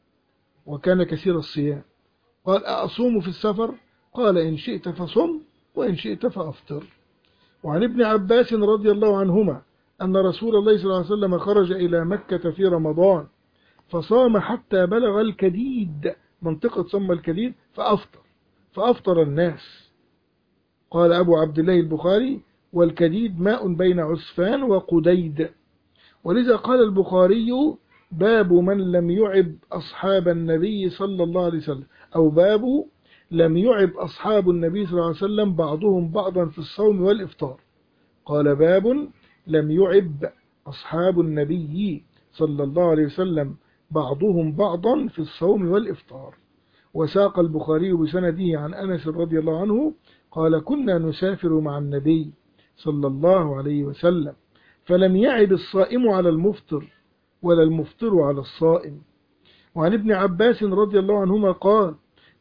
وكان كثير الصيام. قال: أصوم في السفر؟ قال: إن شئت فصم وإن شئت فأفطر. وعن ابن عباس رضي الله عنهما أن رسول الله صلى الله عليه وسلم خرج إلى مكة في رمضان فصام حتى بلغ الكديد، منطقة سمى الكديد، فأفطر فأفطر الناس. قال أبو عبد الله البخاري: والكديد ماء بين عسفان وقديد. ولذا قال البخاري: باب من لم يعب أصحاب النبي صلى الله عليه وسلم، أو باب لم يعب أصحاب النبي صلى الله عليه وسلم بعضهم بعضا في الصوم والإفطار. قال: باب لم يعب أصحاب النبي صلى الله عليه وسلم بعضهم بعضا في الصوم والإفطار. وساق البخاري بسنده عن أنس رضي الله عنه قال: كنا نسافر مع النبي صلى الله عليه وسلم فلم يعب الصائم على المفطر ولا المفطر على الصائم. وعن ابن عباس رضي الله عنهما قال: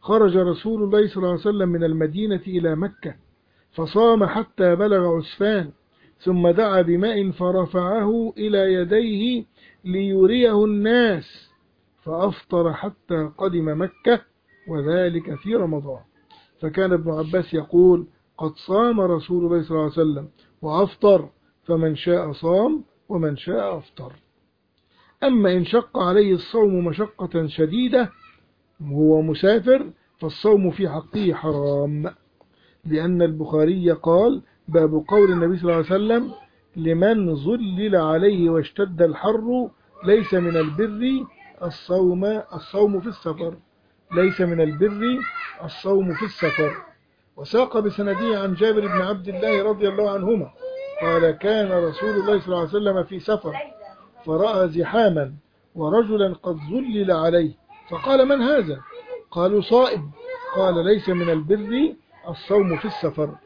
خرج رسول الله صلى الله عليه وسلم من المدينة إلى مكة فصام حتى بلغ عسفان، ثم دعا بماء فرفعه إلى يديه ليريه الناس، فأفطر حتى قدم مكة، وذلك في رمضان. فكان ابن عباس يقول: قد صام رسول الله صلى الله عليه وسلم وأفطر، فمن شاء صام ومن شاء أفطر. أما إن شق عليه الصوم مشقة شديدة وهو مسافر فالصوم في حقه حرام، لأن البخاري قال: باب قول النبي صلى الله عليه وسلم: لمن ظلل عليه واشتد الحر ليس من البر الصوم الصوم في السفر ليس من البر الصوم في السفر. وساق بسنده عن جابر بن عبد الله رضي الله عنهما قال: كان رسول الله صلى الله عليه وسلم في سفر فرأى زحاما ورجلا قد ظلل عليه، فقال: من هذا؟ قالوا: صائم. قال: ليس من البر الصوم في السفر.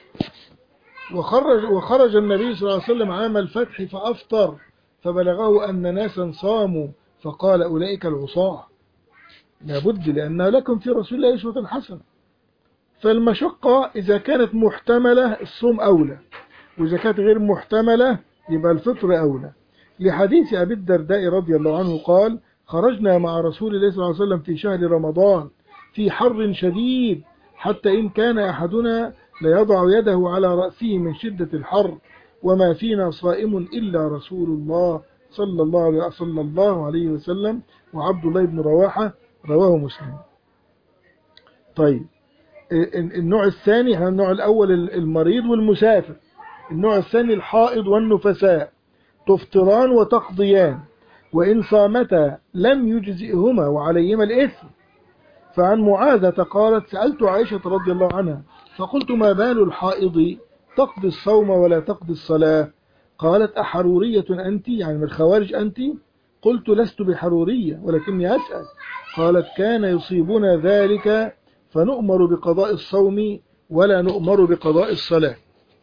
وخرج, وخرج النبي صلى الله عليه وسلم عام الفتح فأفطر، فبلغه أن ناسا صاموا، فقال: أولئك العصاة. لابد، لأن لكم في رسول الله أسوة حسنة. فالمشقة إذا كانت محتملة الصوم أولى، وإذا كانت غير محتملة يبقى الفطر أولى، لحديث أبي الدرداء رضي الله عنه قال: خرجنا مع رسول الله صلى الله عليه وسلم في شهر رمضان في حر شديد، حتى إن كان أحدنا ليضع يده على رأسه من شدة الحر، وما فينا صائم إلا رسول الله صلى الله, صلى الله عليه وسلم وعبد الله بن رواحة، رواه مسلم. طيب، النوع الثاني، النوع الأول المريض والمسافر. النوع الثاني الحائض والنفساء، تفطران وتقضيان، وإن صامتا لم يجزئهما وعليهما الإثم. فعن معاذة قالت: سألت عائشة رضي الله عنها فقلت: ما بال الحائض تقضي الصوم ولا تقضي الصلاة؟ قالت: أحرورية أنت؟ يعني من الخوارج أنت؟ قلت: لست بحرورية ولكني أسأل. قالت: كان يصيبنا ذلك فنؤمر بقضاء الصوم ولا نؤمر بقضاء الصلاة.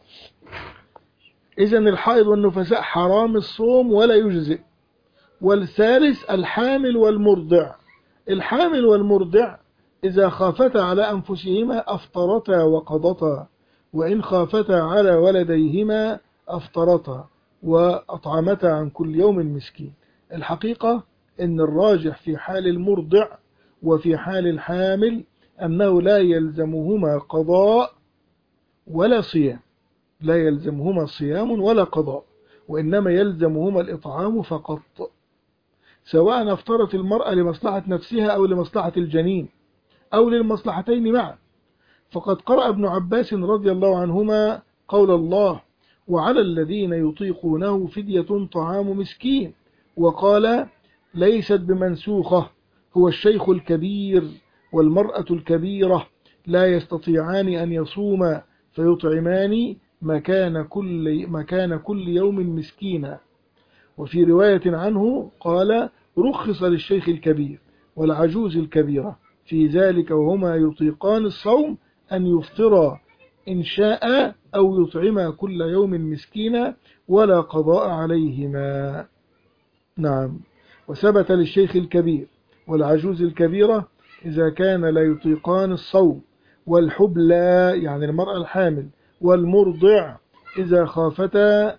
إذن الحائض والنفساء حرام الصوم ولا يجزئ. والثالث الحامل والمرضع. الحامل والمرضع إذا خافتا على أنفسهما أفطرتا وقضتا، وإن خافتا على ولديهما أفطرتا وأطعمتا عن كل يوم مسكين. الحقيقة أن الراجح في حال المرضع وفي حال الحامل أنه لا يلزمهما قضاء ولا صيام، لا يلزمهما صيام ولا قضاء، وإنما يلزمهما الإطعام فقط، سواء افطرت المرأة لمصلحة نفسها أو لمصلحة الجنين أو للمصلحتين معا. فقد قرأ ابن عباس رضي الله عنهما قول الله: وعلى الذين يطيقونه فدية طعام مسكين، وقال: ليست بمنسوخة، هو الشيخ الكبير والمرأة الكبيرة لا يستطيعان أن يصوما فيطعمان مكان كل, مكان كل يوم مسكينا. وفي رواية عنه قال: رخص للشيخ الكبير والعجوز الكبيرة في ذلك وهما يطيقان الصوم أن يفطرا إن شاء أو يطعما كل يوم مسكينا ولا قضاء عليهما. نعم. وثبت للشيخ الكبير والعجوز الكبيرة إذا كان لا يطيقان الصوم، والحبلى يعني المرأة الحامل، والمرضع إذا خافتا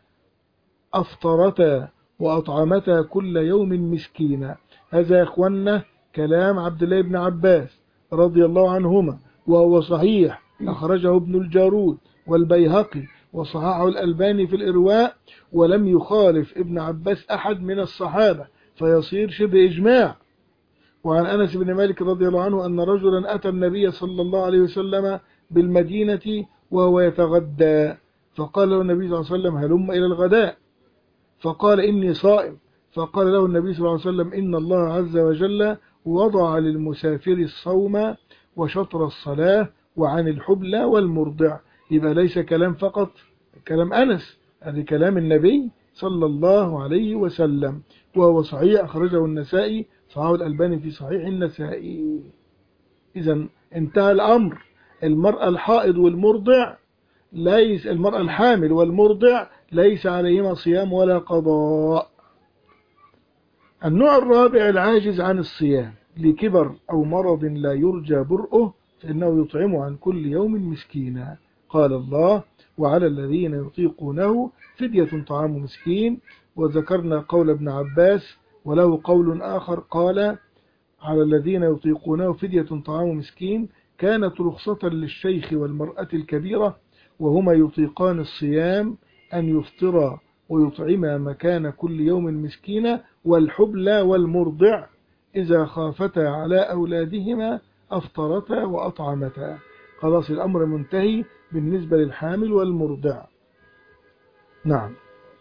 أفطرتا وأطعمتا كل يوم مسكينا. هذا يا إخوانا كلام عبد الله بن عباس رضي الله عنهما، وهو صحيح، أخرجه ابن الجارود والبيهقي وصححه الألباني في الإرواء، ولم يخالف ابن عباس أحد من الصحابة، فيصير شبه إجماع. وعن أنس بن مالك رضي الله عنه أن رجلا أتى النبي صلى الله عليه وسلم بالمدينة وهو يتغدى، فقال له النبي صلى الله عليه وسلم: هلم إلى الغداء. فقال: إني صائم. فقال له النبي صلى الله عليه وسلم: إن الله عز وجل وضع للمسافر الصوم وشطر الصلاة وعن الحبلى والمرضع. يبقى ليس كلام فقط كلام أنس، هذا كلام النبي صلى الله عليه وسلم، وهو صحيح، أخرجه النسائي، صححه الألباني في صحيح النسائي. إذن انتهى الأمر. المرأة الحائض والمرضع ليس المرأة الحامل والمرضع ليس عليهما صيام ولا قضاء. النوع الرابع العاجز عن الصيام. لكبر أو مرض لا يرجى برؤه فإنه يطعم عن كل يوم مسكينا. قال الله: وعلى الذين يطيقونه فدية طعام مسكين. وذكرنا قول ابن عباس، وله قول آخر قال: على الذين يطيقونه فدية طعام مسكين كانت رخصة للشيخ والمرأة الكبيرة وهما يطيقان الصيام أن يفطرا ويطعما مكان كل يوم مسكينا، والحبلى والمرضع إذا خافتا على أولادهما أفطرتا وأطعمتا. خلاص الأمر منتهي بالنسبة للحامل والمرضع. نعم.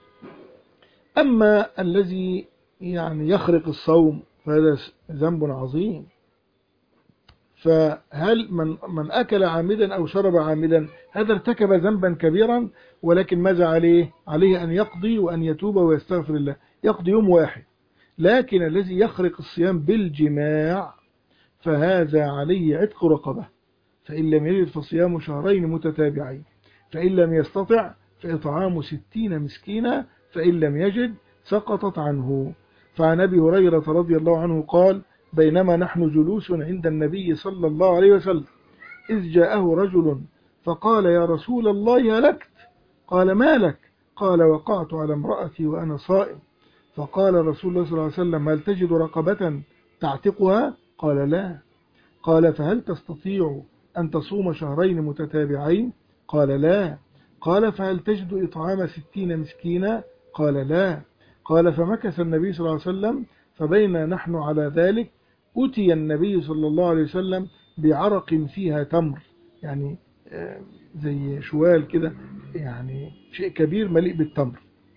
أما الذي يعني يخرق الصوم فهذا ذنب عظيم. فهل من من أكل عامدا أو شرب عامدا هذا ارتكب ذنبا كبيرا، ولكن ماذا عليه؟ عليه أن يقضي وأن يتوب ويستغفر الله، يقضي يوم واحد. لكن الذي يخرق الصيام بالجماع فهذا عليه عتق رقبة، فإن لم يجد فصيام شهرين متتابعين، فإن لم يستطع فإطعام ستين مسكينا، فإن لم يجد سقطت عنه. فعن أبي هريرة رضي الله عنه قال: بينما نحن جلوس عند النبي صلى الله عليه وسلم إذ جاءه رجل فقال: يا رسول الله هلكت. قال: ما لك؟ قال: وقعت على امرأتي وأنا صائم. فقال رسول الله صلى الله عليه وسلم: هل تجد رقبة تعتقها؟ قال: لا. قال: فهل تستطيع أن تصوم شهرين متتابعين؟ قال: لا. قال: فهل تجد إطعام ستين مسكينا؟ قال: لا. قال: فمكث النبي صلى الله عليه وسلم، فبين نحن على ذلك أتي النبي صلى الله عليه وسلم بعرق فيها تمر، يعني زي شوال كده، يعني شيء كبير مليء بالتمر،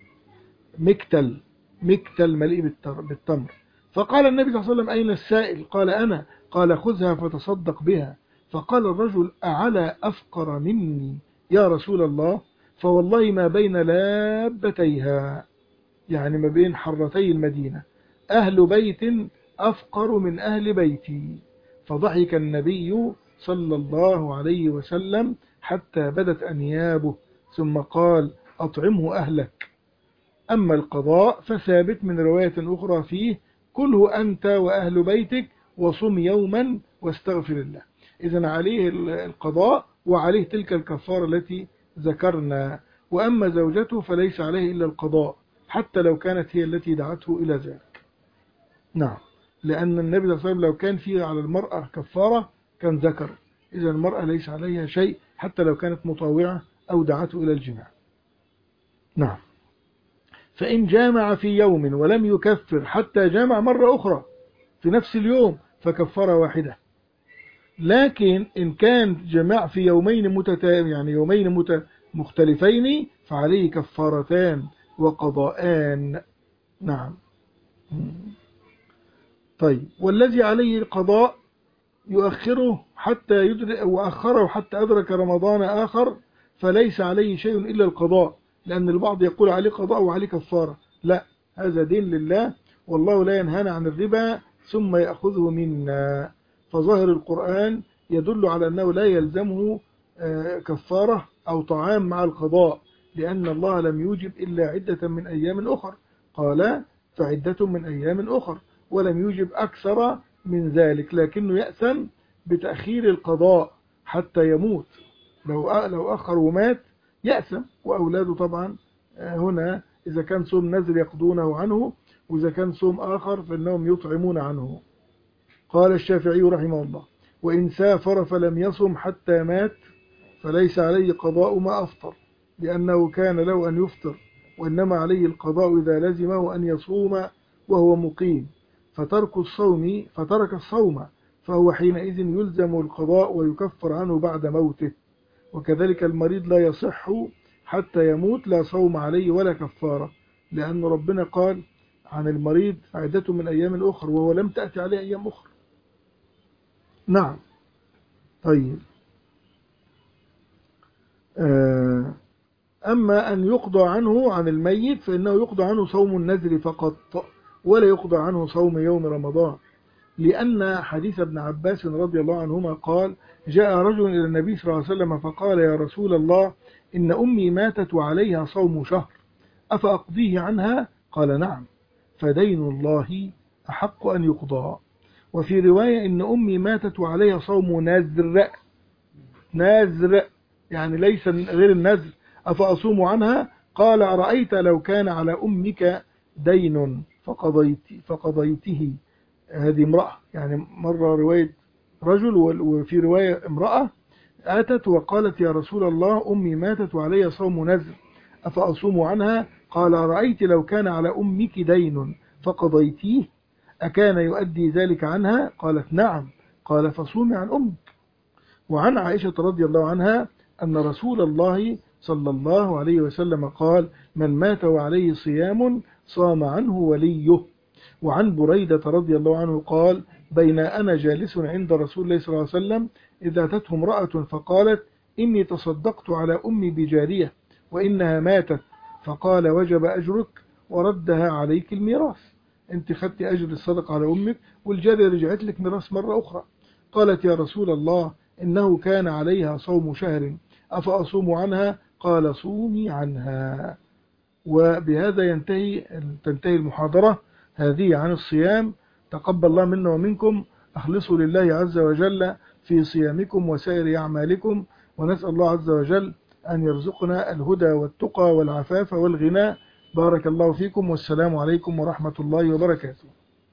مكتل مكتل مليء بالتمر. فقال النبي صلى الله عليه وسلم: أين السائل؟ قال: أنا. قال: خذها فتصدق بها. فقال الرجل: أعلى أفقر مني يا رسول الله؟ فوالله ما بين لابتيها، يعني ما بين حرتي المدينة، أهل بيت أفقر من أهل بيتي. فضحك النبي صلى الله عليه وسلم حتى بدت أنيابه، ثم قال: أطعمه أهلك. أما القضاء فثابت من رواية أخرى فيه: كله أنت وأهل بيتك وصم يوما واستغفر الله. إذن عليه القضاء وعليه تلك الكفارة التي ذكرنا. وأما زوجته فليس عليه إلا القضاء حتى لو كانت هي التي دعته إلى ذلك. نعم، لأن النبي صلى الله عليه وسلم لو كان فيه على المرأة كفارة كان ذكر، إذا المرأة ليس عليها شيء حتى لو كانت مطاوعة أو دعته إلى الجماع. نعم. فإن جامع في يوم ولم يكفر حتى جامع مرة أخرى في نفس اليوم فكفارة واحدة. لكن إن كان جماع في يومين متتابعين، يعني يومين مت... مختلفين، فعليه كفارتان وقضاءان. نعم. طيب، والذي عليه القضاء يؤخره حتى يدرك، وأخره حتى أدرك رمضان آخر، فليس عليه شيء إلا القضاء، لأن البعض يقول عليه قضاء وعليه كفارة. لا، هذا دين لله، والله لا ينهانا عن الربا ثم يأخذه منا. فظاهر القرآن يدل على أنه لا يلزمه كفارة أو طعام مع القضاء، لأن الله لم يوجب إلا عدة من أيام أخر، قال: فعدة من أيام أخر، ولم يوجب أكثر من ذلك، لكنه يأثم بتأخير القضاء حتى يموت. لو لو أخر ومات يأثم، وأولاده طبعا هنا إذا كان صوم نذر يقضونه عنه، وإذا كان صوم آخر فإنهم يطعمون عنه. قال الشافعي رحمه الله: وإن سافر فلم يصم حتى مات فليس عليه قضاء ما أفطر، لأنه كان له أن يفطر، وإنما عليه القضاء إذا لزمه أن يصوم وهو مقيم، فترك الصوم فترك الصوم فهو حينئذ يلزم القضاء ويكفر عنه بعد موته. وكذلك المريض لا يصح حتى يموت، لا صوم عليه ولا كفارة، لأن ربنا قال عن المريض: عدة من أيام أخر، وهو لم تأتي عليه أيام أخر. نعم. طيب، أما أن يقضى عنه عن الميت فإنه يقضى عنه صوم النذر فقط، ولا يقضى عنه صوم يوم رمضان، لأن حديث ابن عباس رضي الله عنهما قال: جاء رجل إلى النبي صلى الله عليه وسلم فقال: يا رسول الله، إن أمي ماتت وعليها صوم شهر، أفأقضيه عنها؟ قال: نعم، فدين الله أحق أن يقضى. وفي رواية إن أمي ماتت وعليها صوم نذر، نذر يعني ليس غير النذر، أفأصوم عنها؟ قال أرأيت لو كان على أمك دين فقضيت فقضيته. هذه امرأة، يعني مرة رواية رجل وفي رواية امرأة أتت وقالت يا رسول الله أمي ماتت وعلي صوم نذر أفأصوم عنها؟ قال أرأيت لو كان على أمك دين فقضيتيه أكان يؤدي ذلك عنها؟ قالت نعم. قال فصومي عن أمك. وعن عائشة رضي الله عنها أن رسول الله صلى الله عليه وسلم قال من مات وعليه صيام صام عنه وليه. وعن بريدة رضي الله عنه قال بين أنا جالس عند رسول الله صلى الله عليه وسلم إذا أتته امرأة فقالت إني تصدقت على أمي بجارية وإنها ماتت، فقال وجب أجرك وردها عليك الميراث، أنت خدت أجر الصدقة على أمك والجارية رجعت لك ميراث مرة أخرى. قالت يا رسول الله إنه كان عليها صوم شهر أفأصوم عنها؟ قال صومي عنها. وبهذا ينتهي تنتهي المحاضرة هذه عن الصيام. تقبل الله منا ومنكم، أخلصوا لله عز وجل في صيامكم وسائر أعمالكم، ونسأل الله عز وجل أن يرزقنا الهدى والتقى والعفاف والغنى. بارك الله فيكم والسلام عليكم ورحمة الله وبركاته.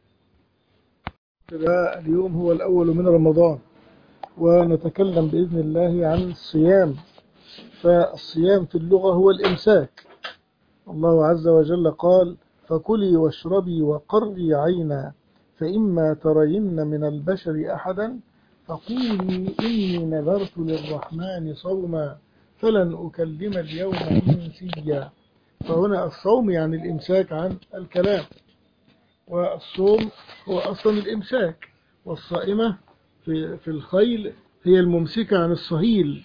اليوم هو الأول من رمضان، ونتكلم بإذن الله عن الصيام. فالصيام في اللغة هو الإمساك. الله عز وجل قال فكلي واشربي وقري عينا فإما ترين من البشر أحدا فقولي إني نذرت للرحمن صوما فلن أكلم اليوم إنسيا. فهنا الصوم يعني الإمساك عن الكلام، والصوم هو أصلا الإمساك، والصائمة في, في الخيل هي الممسكة عن الصهيل.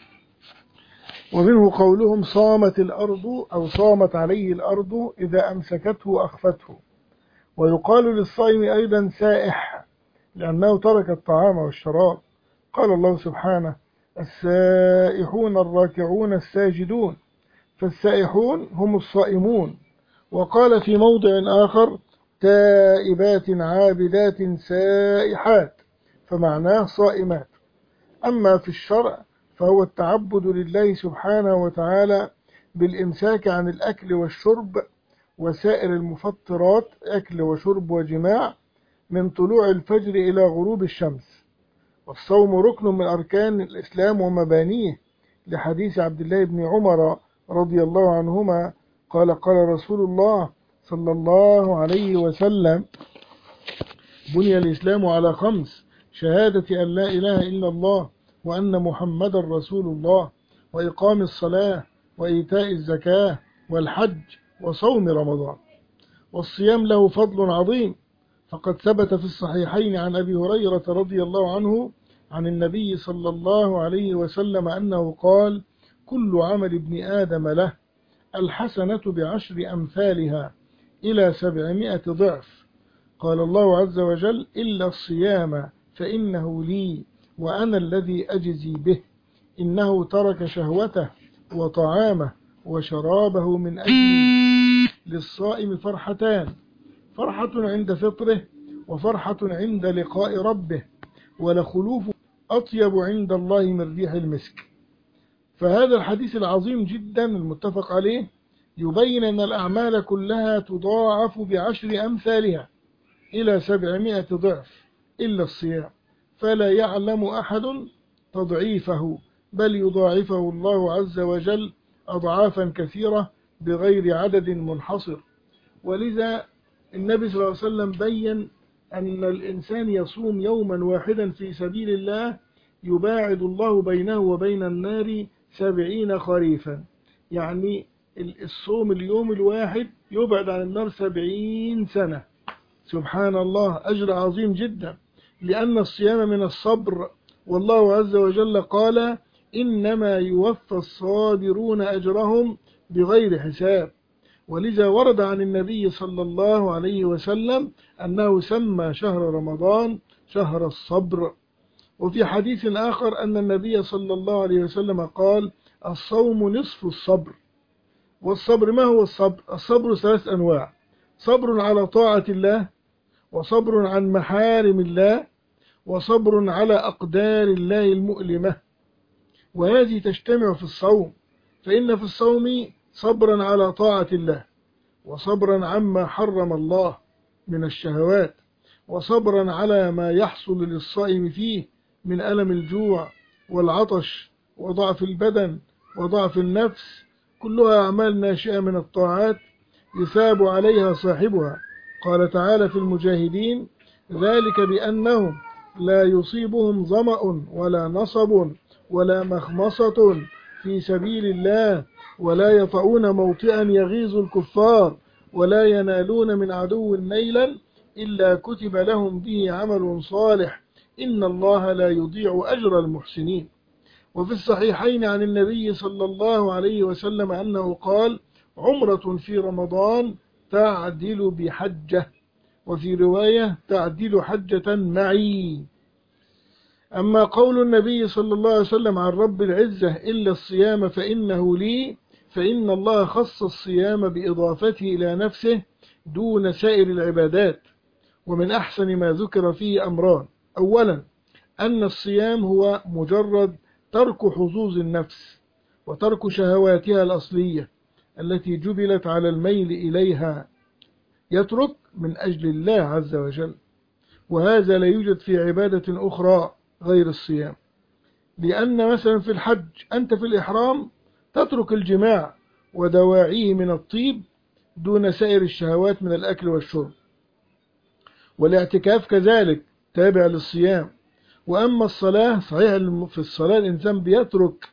ومنه قولهم صامت الأرض أو صامت عليه الأرض إذا أمسكته أخفته. ويقال للصائم أيضا سائح لأنه ترك الطعام والشراب. قال الله سبحانه السائحون الراكعون الساجدون، فالسائحون هم الصائمون. وقال في موضع آخر تائبات عابدات سائحات، فمعناه صائمات. أما في الشرع فهو التعبد لله سبحانه وتعالى بالإمساك عن الأكل والشرب وسائر المفطرات، أكل وشرب وجماع، من طلوع الفجر إلى غروب الشمس. والصوم ركن من أركان الإسلام ومبانيه، لحديث عبد الله بن عمر رضي الله عنهما قال قال رسول الله صلى الله عليه وسلم بني الإسلام على خمس: شهادة أن لا إله إلا الله وأن محمد رسول الله، وإقام الصلاة، وإيتاء الزكاة، والحج، وصوم رمضان. والصيام له فضل عظيم، فقد ثبت في الصحيحين عن أبي هريرة رضي الله عنه عن النبي صلى الله عليه وسلم أنه قال كل عمل ابن آدم له الحسنة بعشر أمثالها إلى سبعمائة ضعف. قال الله عز وجل إلا الصيام فإنه لي وأنا الذي أجزي به، إنه ترك شهوته وطعامه وشرابه من أجلي. للصائم فرحتان: فرحة عند فطره، وفرحة عند لقاء ربه، ولخلوف أطيب عند الله من ريح المسك. فهذا الحديث العظيم جدا المتفق عليه يبين أن الأعمال كلها تضاعف بعشر أمثالها إلى سبعمائة ضعف إلا الصيام، فلا يعلم أحد تضعيفه، بل يضاعفه الله عز وجل أضعافا كثيرة بغير عدد منحصر. ولذا النبي صلى الله عليه وسلم بين أن الإنسان يصوم يوما واحدا في سبيل الله يباعد الله بينه وبين النار سبعين خريفا، يعني الصوم اليوم الواحد يبعد عن النار سبعين سنة. سبحان الله، أجر عظيم جدا، لأن الصيام من الصبر، والله عز وجل قال إنما يوفى الصابرون أجرهم بغير حساب. ولذا ورد عن النبي صلى الله عليه وسلم أنه سمى شهر رمضان شهر الصبر. وفي حديث آخر أن النبي صلى الله عليه وسلم قال الصوم نصف الصبر. والصبر ما هو الصبر؟ الصبر ثلاث أنواع: صبر على طاعة الله، وصبر عن محارم الله، وصبر على أقدار الله المؤلمة، وهذه تجتمع في الصوم، فإن في الصوم صبرا على طاعة الله، وصبرا عما حرم الله من الشهوات، وصبرا على ما يحصل للصائم فيه من ألم الجوع والعطش وضعف البدن وضعف النفس، كلها أعمال ناشئة من الطاعات يثاب عليها صاحبها. قال تعالى في المجاهدين: ذلك بأنهم لا يصيبهم ظمأ ولا نصب ولا مخمصة في سبيل الله، ولا يطؤون موطئا يغيظ الكفار، ولا ينالون من عدو نيلا إلا كتب لهم به عمل صالح، إن الله لا يضيع أجر المحسنين. وفي الصحيحين عن النبي صلى الله عليه وسلم أنه قال: عمرة في رمضان تعدل بحجة، وفي رواية تعدل حجة معي. أما قول النبي صلى الله عليه وسلم عن رب العزة: إلا الصيام فإنه لي، فإن الله خص الصيام بإضافته إلى نفسه دون سائر العبادات. ومن أحسن ما ذكر فيه أمران: أولا أن الصيام هو مجرد ترك حظوظ النفس وترك شهواتها الأصلية التي جبلت على الميل إليها، يترك من أجل الله عز وجل، وهذا لا يوجد في عبادة أخرى غير الصيام. لأن مثلا في الحج أنت في الإحرام تترك الجماع ودواعيه من الطيب دون سائر الشهوات من الأكل والشرب، والاعتكاف كذلك تابع للصيام. وأما الصلاة، صحيح في الصلاة الإنسان بيترك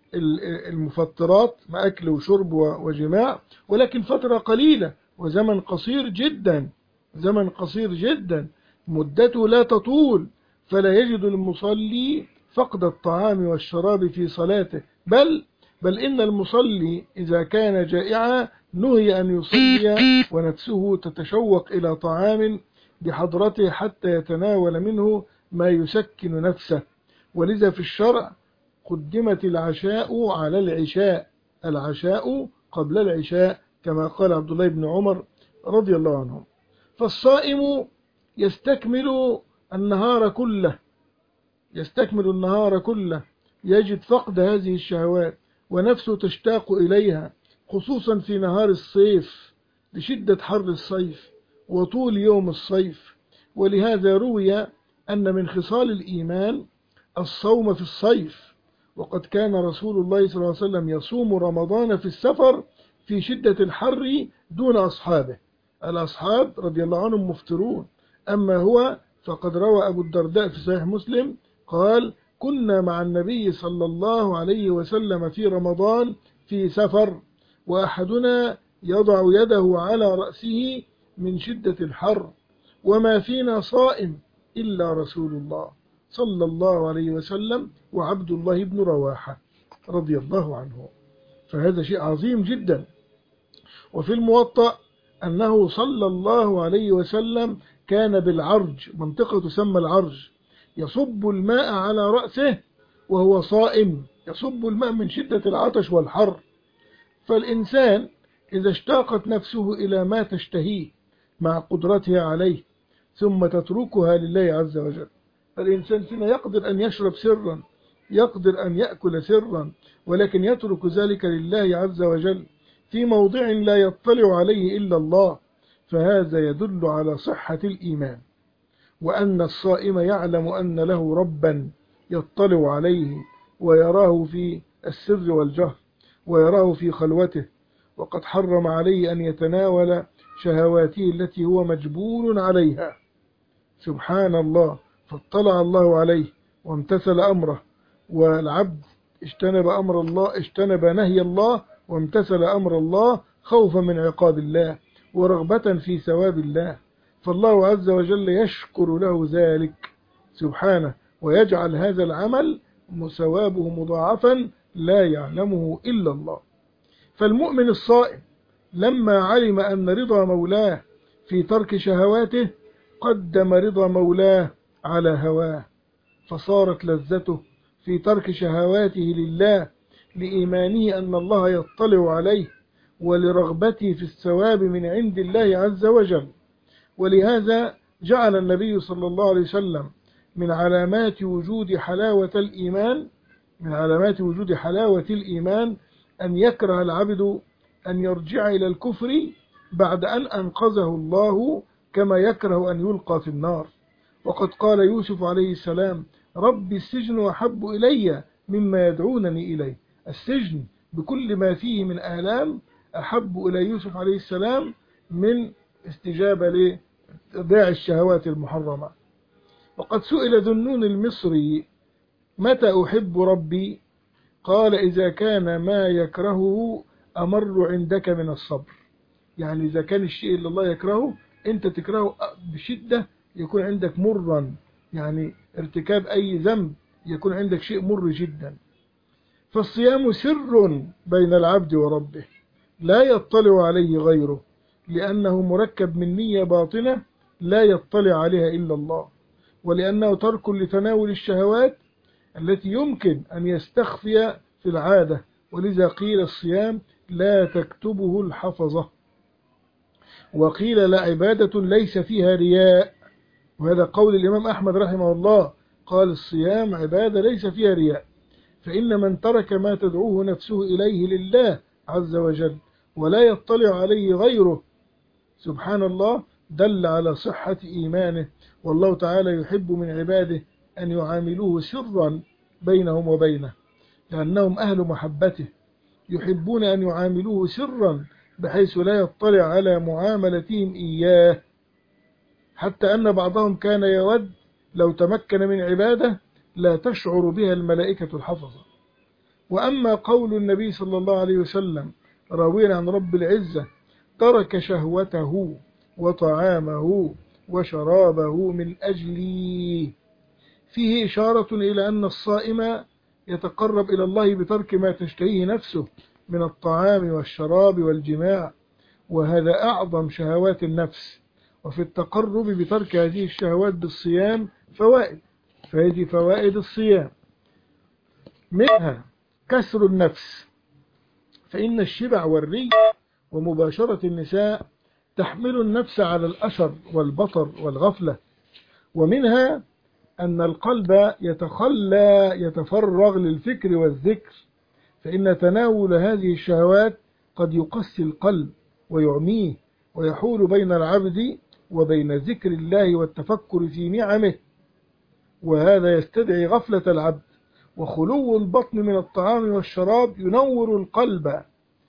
المفطرات ما أكل وشرب وجماع، ولكن فترة قليلة وزمن قصير جدا، زمن قصير جدا مدته لا تطول، فلا يجد المصلي فقد الطعام والشراب في صلاته، بل بل إن المصلي إذا كان جائعا نهي أن يصلي ونفسه تتشوق إلى طعام بحضرته حتى يتناول منه ما يسكن نفسه. ولذا في الشرع قدمت العشاء على العشاء، العشاء قبل العشاء، كما قال عبد الله بن عمر رضي الله عنهم. فالصائم يستكمل النهار كله، يستكمل النهار كله يجد فقد هذه الشهوات ونفسه تشتاق إليها، خصوصا في نهار الصيف لشدة حر الصيف وطول يوم الصيف. ولهذا روي أن من خصال الإيمان الصوم في الصيف، وقد كان رسول الله صلى الله عليه وسلم يصوم رمضان في السفر في شدة الحر دون أصحابه، الأصحاب رضي الله عنهم مفطرون، أما هو فقد روى أبو الدرداء في صحيح مسلم قال: كنا مع النبي صلى الله عليه وسلم في رمضان في سفر، وأحدنا يضع يده على رأسه من شدة الحر، وما فينا صائم إلا رسول الله صلى الله عليه وسلم وعبد الله بن رواحة رضي الله عنه. فهذا شيء عظيم جدا. وفي الموطأ أنه صلى الله عليه وسلم كان بالعرج، منطقة تسمى العرج، يصب الماء على رأسه وهو صائم، يصب الماء من شدة العطش والحر. فالإنسان إذا اشتاقت نفسه إلى ما تشتهيه مع قدرتها عليه ثم تتركها لله عز وجل، فالإنسان فينا يقدر أن يشرب سرا، يقدر أن يأكل سرا، ولكن يترك ذلك لله عز وجل في موضع لا يطلع عليه إلا الله، فهذا يدل على صحة الإيمان، وأن الصائم يعلم أن له ربا يطلع عليه ويراه في السر والجهر ويراه في خلوته، وقد حرم عليه أن يتناول شهواته التي هو مجبور عليها. سبحان الله، فاطلع الله عليه وامتثل أمره، والعبد اجتنب أمر الله، اجتنب نهي الله وامتثل أمر الله خوفا من عقاب الله ورغبة في ثواب الله، فالله عز وجل يشكر له ذلك سبحانه، ويجعل هذا العمل ثوابه مضاعفا لا يعلمه إلا الله. فالمؤمن الصائم لما علم أن رضا مولاه في ترك شهواته قدم رضا مولاه على هواه، فصارت لذته في ترك شهواته لله، لإيمانه أن الله يطلع عليه، ولرغبته في الثواب من عند الله عز وجل. ولهذا جعل النبي صلى الله عليه وسلم من علامات وجود حلاوة الإيمان من علامات وجود حلاوة الإيمان أن يكره العبد أن يرجع إلى الكفر بعد أن أنقذه الله، كما يكره أن يلقى في النار. وقد قال يوسف عليه السلام: رب السجن أحب إلي مما يدعونني إليه. السجن بكل ما فيه من آلام أحب إلى يوسف عليه السلام من استجابة لداعي الشهوات المحرمة. وقد سئل ذنون المصري: متى أحب ربي؟ قال: إذا كان ما يكرهه أمر عندك من الصبر. يعني إذا كان الشيء اللي الله يكرهه أنت تكرهه بشدة يكون عندك مرا، يعني ارتكاب أي ذنب يكون عندك شيء مر جدا. فالصيام سر بين العبد وربه لا يطلع عليه غيره، لأنه مركب من نية باطنة لا يطلع عليها إلا الله، ولأنه ترك لتناول الشهوات التي يمكن أن يستخفي في العادة، ولذا قيل الصيام لا تكتبه الحفظة. وقيل لا عبادة ليس فيها رياء، وهذا قول الإمام أحمد رحمه الله، قال الصيام عبادة ليس فيها رياء، فإن من ترك ما تدعوه نفسه إليه لله عز وجل ولا يطلع عليه غيره سبحان الله دل على صحة إيمانه. والله تعالى يحب من عباده أن يعاملوه سرا بينهم وبينه، لأنهم أهل محبته، يحبون أن يعاملوه سرا بحيث لا يطلع على معاملتهم إياه، حتى أن بعضهم كان يود لو تمكن من عبادة لا تشعر بها الملائكة الحفظة. وأما قول النبي صلى الله عليه وسلم راويا عن رب العزة: ترك شهوته وطعامه وشرابه من أجلي، فيه إشارة إلى أن الصائم يتقرب إلى الله بترك ما تشتهيه نفسه من الطعام والشراب والجماع، وهذا أعظم شهوات النفس. وفي التقرب بترك هذه الشهوات بالصيام فوائد، فهذه فوائد الصيام: منها كسر النفس، فإن الشبع والري ومباشرة النساء تحمل النفس على الأشر والبطر والغفلة. ومنها أن القلب يتخلى يتفرغ للفكر والذكر، فإن تناول هذه الشهوات قد يقسي القلب ويعميه ويحول بين العبد وبين ذكر الله والتفكر في نعمه، وهذا يستدعي غفلة العبد. وخلو البطن من الطعام والشراب ينور القلب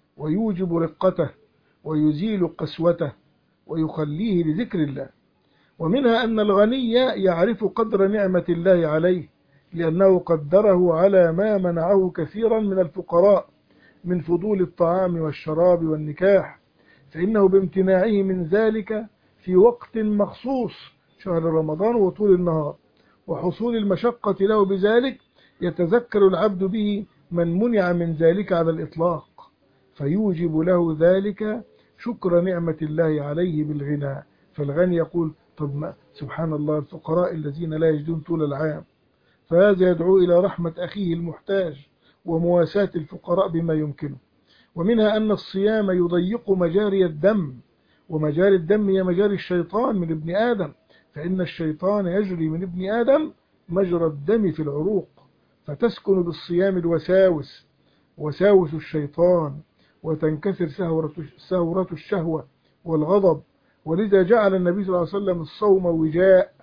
ويوجب رقته ويزيل قسوته ويخليه لذكر الله. ومنها أن الغني يعرف قدر نعمة الله عليه، لأنه قدره على ما منعه كثيرا من الفقراء من فضول الطعام والشراب والنكاح، فإنه بامتناعه من ذلك في وقت مخصوص شهر رمضان وطول النهار وحصول المشقة له بذلك يتذكر العبد به من منع من ذلك على الإطلاق، فيوجب له ذلك شكر نعمة الله عليه بالغنى. فالغني يقول: طب ما سبحان الله الفقراء الذين لا يجدون طول العام، فهذا يدعو إلى رحمة أخيه المحتاج ومواساة الفقراء بما يمكنه. ومنها أن الصيام يضيق مجاري الدم، ومجاري الدم هي مجاري الشيطان من ابن آدم، فإن الشيطان يجري من ابن آدم مجرى الدم في العروق، فتسكن بالصيام الوساوس وساوس الشيطان، وتنكسر سهورة الشهوة والغضب. ولذا جعل النبي صلى الله عليه وسلم الصوم وجاء،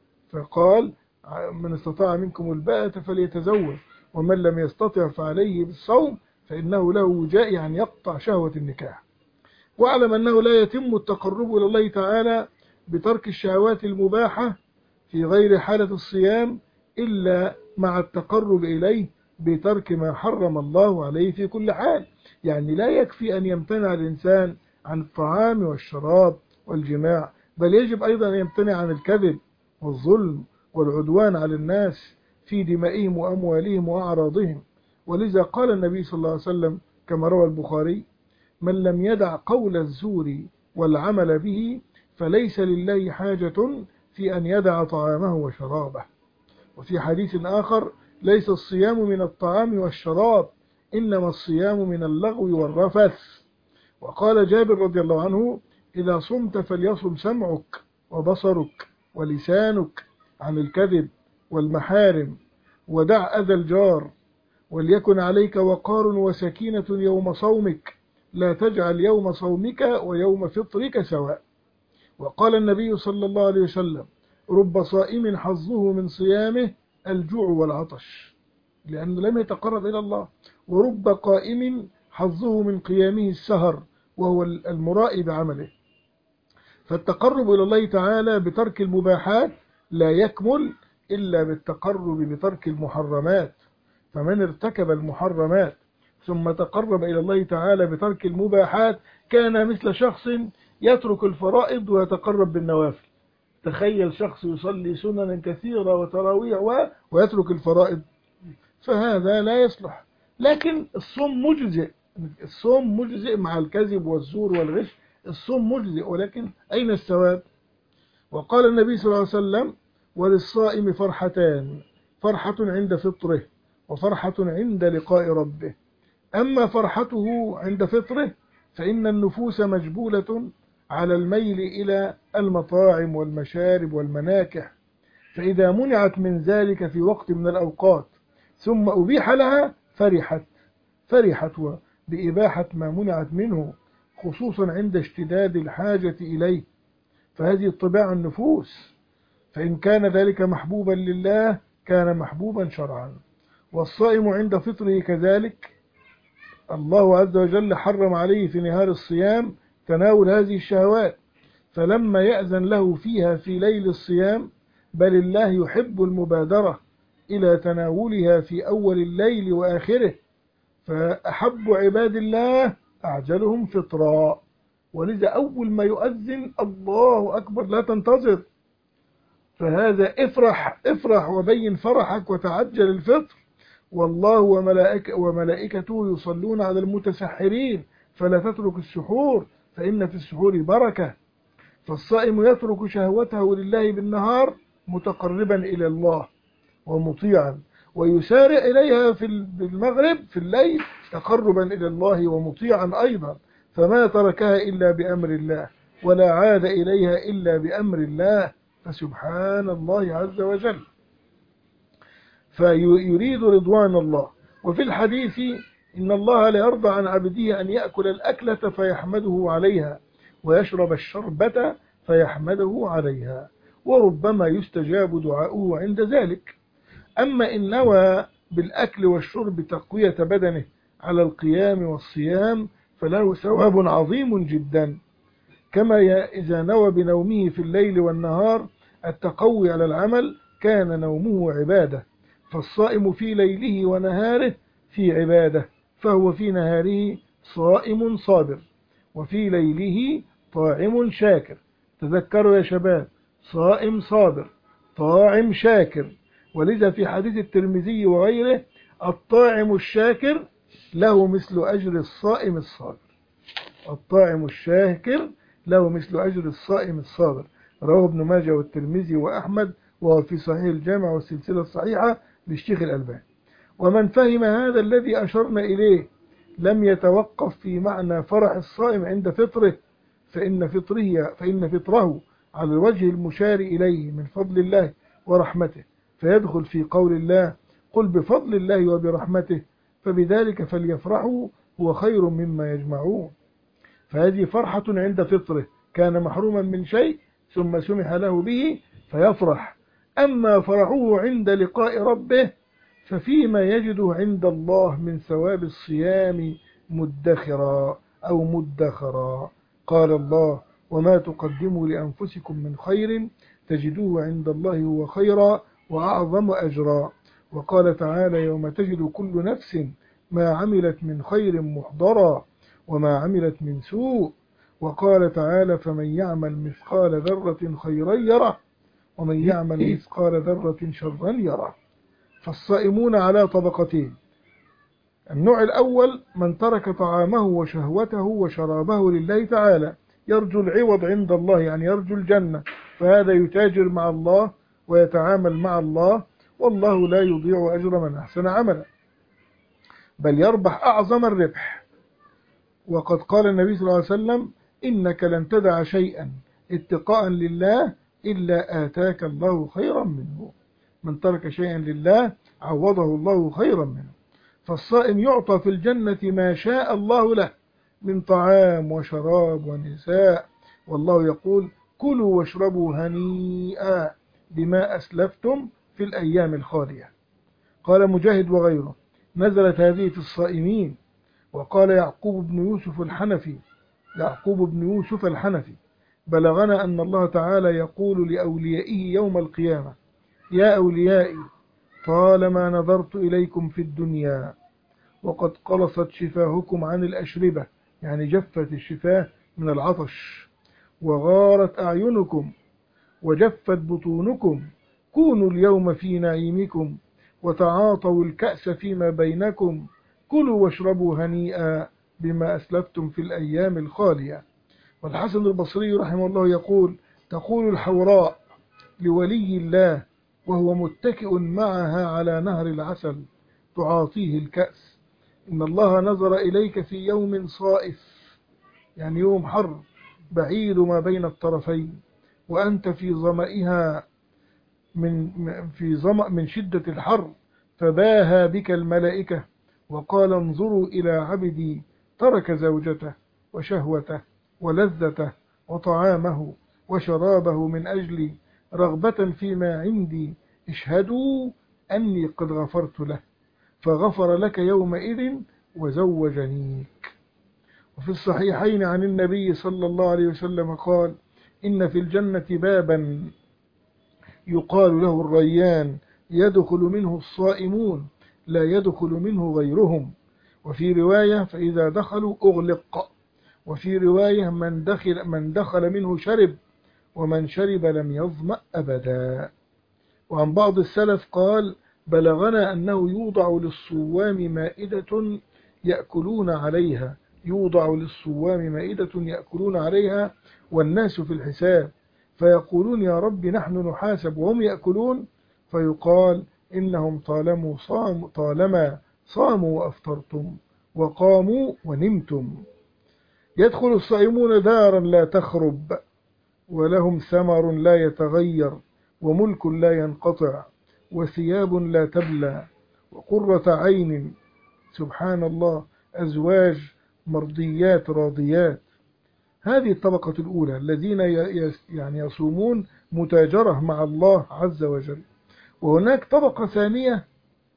فقال: من استطاع منكم الباءة فليتزوج، ومن لم يستطع فعليه بالصوم فإنه له وجاء، يعني يقطع شهوة النكاح. واعلم أنه لا يتم التقرب إلى الله تعالى بترك الشهوات المباحة في غير حالة الصيام إلا مع التقرب إليه بترك ما حرم الله عليه في كل حال. يعني لا يكفي أن يمتنع الإنسان عن الطعام والشراب والجماع، بل يجب أيضا أن يمتنع عن الكذب والظلم والعدوان على الناس في دمائهم وأموالهم وأعراضهم. ولذا قال النبي صلى الله عليه وسلم كما روى البخاري: من لم يدع قول الزور والعمل به فليس لله حاجة في أن يدع طعامه وشرابه. وفي حديث آخر: ليس الصيام من الطعام والشراب، إنما الصيام من اللغو والرفث. وقال جابر رضي الله عنه: إذا صمت فليصم سمعك وبصرك ولسانك عن الكذب والمحارم، ودع أذى الجار، وليكن عليك وقار وسكينة يوم صومك، لا تجعل يوم صومك ويوم فطرك سواء. وقال النبي صلى الله عليه وسلم: رب صائم حظه من صيامه الجوع والعطش، لأنه لم يتقرب إلى الله، ورب قائم حظه من قيامه السهر، وهو المرائي بعمله. فالتقرب إلى الله تعالى بترك المباحات لا يكمل إلا بالتقرب بترك المحرمات، فمن ارتكب المحرمات ثم تقرب إلى الله تعالى بترك المباحات كان مثل شخص يترك الفرائض ويتقرب بالنوافل. تخيل شخص يصلي سننا كثيرة وتراويح ويترك الفرائض، فهذا لا يصلح. لكن الصوم مجزئ، الصوم مجزئ مع الكذب والزور والغش، الصوم مجزئ، ولكن أين الثواب؟ وقال النبي صلى الله عليه وسلم: وللصائم فرحتان، فرحة عند فطره وفرحة عند لقاء ربه. أما فرحته عند فطره فإن النفوس مجبولة على الميل إلى المطاعم والمشارب والمناكح، فإذا منعت من ذلك في وقت من الأوقات ثم أبيح لها فرحت فرحت بإباحة ما منعت منه، خصوصا عند اشتداد الحاجة إليه، فهذه طباع النفوس. فإن كان ذلك محبوبا لله كان محبوبا شرعا. والصائم عند فطره كذلك، الله عز وجل حرم عليه في نهار الصيام تناول هذه الشهوات، فلما يأذن له فيها في ليل الصيام، بل الله يحب المبادرة إلى تناولها في أول الليل وآخره، فأحب عباد الله أعجلهم فطرا. ولذا أول ما يؤذن الله أكبر لا تنتظر، فهذا افرح افرح وبين فرحك وتعجل الفطر. والله وملائكة وملائكته يصلون على المتسحرين، فلا تترك السحور فإن في السحور بركة. فالصائم يترك شهوته لله بالنهار متقربا إلى الله ومطيعا، ويسارع إليها في المغرب في الليل تقربا إلى الله ومطيعا أيضا، فما تركها إلا بأمر الله ولا عاد إليها إلا بأمر الله، فسبحان الله عز وجل. فيريد رضوان الله. وفي الحديث: إن الله لا يرضى عن عبده أن يأكل الأكلة فيحمده عليها ويشرب الشربة فيحمده عليها، وربما يستجاب دعاؤه عند ذلك. أما إن نوى بالأكل والشرب تقوية بدنه على القيام والصيام فله ثواب عظيم جدا، كما إذا نوى بنومه في الليل والنهار التقوي على العمل كان نومه عبادة. فالصائم في ليله ونهاره في عبادة، فهو في نهاره صائم صابر، وفي ليله طاعم شاكر. تذكروا يا شباب، صائم صابر طاعم شاكر. ولذا في حديث الترمذي وغيره: الطاعم الشاكر له مثل أجر الصائم الصابر. الطاعم الشاكر له مثل أجر الصائم الصابر، رواه ابن ماجه والترمذي وأحمد، وهو في صحيح الجامع والسلسلة الصحيحة للشيخ الألباني. ومن فهم هذا الذي أشرنا إليه لم يتوقف في معنى فرح الصائم عند فطره، فإن فطره, فإن فطره على الوجه المشار إليه من فضل الله ورحمته، فيدخل في قول الله: قل بفضل الله وبرحمته فبذلك فليفرحوا هو خير مما يجمعون. فهذه فرحة عند فطره، كان محروما من شيء ثم سمح له به فيفرح. أما فرحه عند لقاء ربه ففيما يجده عند الله من ثواب الصيام مدخرا أو مدخرا. قال الله: وما تقدموا لأنفسكم من خير تجدوه عند الله هو خيرا وأعظم أجرا. وقال تعالى: يوم تجد كل نفس ما عملت من خير محضرا وما عملت من سوء. وقال تعالى: فمن يعمل مثقال ذرة خيرا يره ومن يعمل مثقال ذرة شرا يره. فالصائمون على طبقتين: النوع الأول من ترك طعامه وشهوته وشرابه لله تعالى يرجو العوض عند الله، يعني يرجو الجنة، فهذا يتاجر مع الله ويتعامل مع الله، والله لا يضيع أجر من أحسن عملا، بل يربح أعظم الربح. وقد قال النبي صلى الله عليه وسلم: إنك لن تدع شيئا اتقاء لله إلا آتاك الله خيرا منه. من ترك شيئا لله عوضه الله خيرا منه. فالصائم يعطى في الجنة ما شاء الله له من طعام وشراب ونساء، والله يقول كلوا واشربوا هنيئا بما أسلفتم في الأيام الخالية. قال مجاهد وغيره نزلت هذه في الصائمين. وقال يعقوب بن يوسف الحنفي يعقوب بن يوسف الحنفي بلغنا أن الله تعالى يقول لأوليائه يوم القيامة يا أوليائي طالما نظرت إليكم في الدنيا وقد قلصت شفاهكم عن الأشربة، يعني جفت الشفاه من العطش، وغارت أعينكم وجفت بطونكم، كونوا اليوم في نعيمكم وتعاطوا الكأس فيما بينكم، كلوا واشربوا هنيئا بما أسلفتم في الأيام الخالية. والحسن البصري رحمه الله يقول تقول الحوراء لولي الله وهو متكئ معها على نهر العسل تعاطيه الكأس إن الله نظر إليك في يوم صائف، يعني يوم حر بعيد ما بين الطرفين، وأنت في ظمئها من في ظمأ من شدة الحر، فباهى بك الملائكة وقال انظروا إلى عبدي ترك زوجته وشهوته ولذته وطعامه وشرابه من أجلي رغبة فيما عندي، اشهدوا أني قد غفرت له فغفر لك يومئذ وزوجنيك. وفي الصحيحين عن النبي صلى الله عليه وسلم قال إن في الجنة بابا يقال له الريان يدخل منه الصائمون لا يدخل منه غيرهم، وفي رواية فإذا دخلوا أغلق، وفي رواية من دخل, من دخل منه شرب ومن شرب لم يظمأ أبدا. وعن بعض السلف قال بلغنا أنه يوضع للصوام مائدة يأكلون عليها يوضع للصوام مائدة يأكلون عليها والناس في الحساب، فيقولون يا رب نحن نحاسب وهم يأكلون، فيقال إنهم طالما صاموا طالما صاموا وأفطرتم وقاموا ونمتم. يدخل الصائمون دارا لا تخرب ولهم ثمر لا يتغير وملك لا ينقطع وثياب لا تبلى وقرة عين، سبحان الله، أزواج مرضيات راضيات. هذه الطبقة الأولى الذين يعني يصومون متاجرة مع الله عز وجل. وهناك طبقة ثانية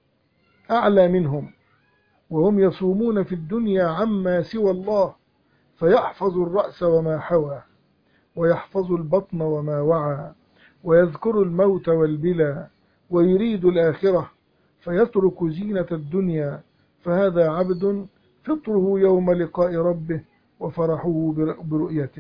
أعلى منهم وهم يصومون في الدنيا عما سوى الله، فيحفظ الرأس وما حوى ويحفظ البطن وما وعى ويذكر الموت والبلى ويريد الآخرة فيترك زينة الدنيا، فهذا عبد فطره يوم لقاء ربه وفرحه برؤيته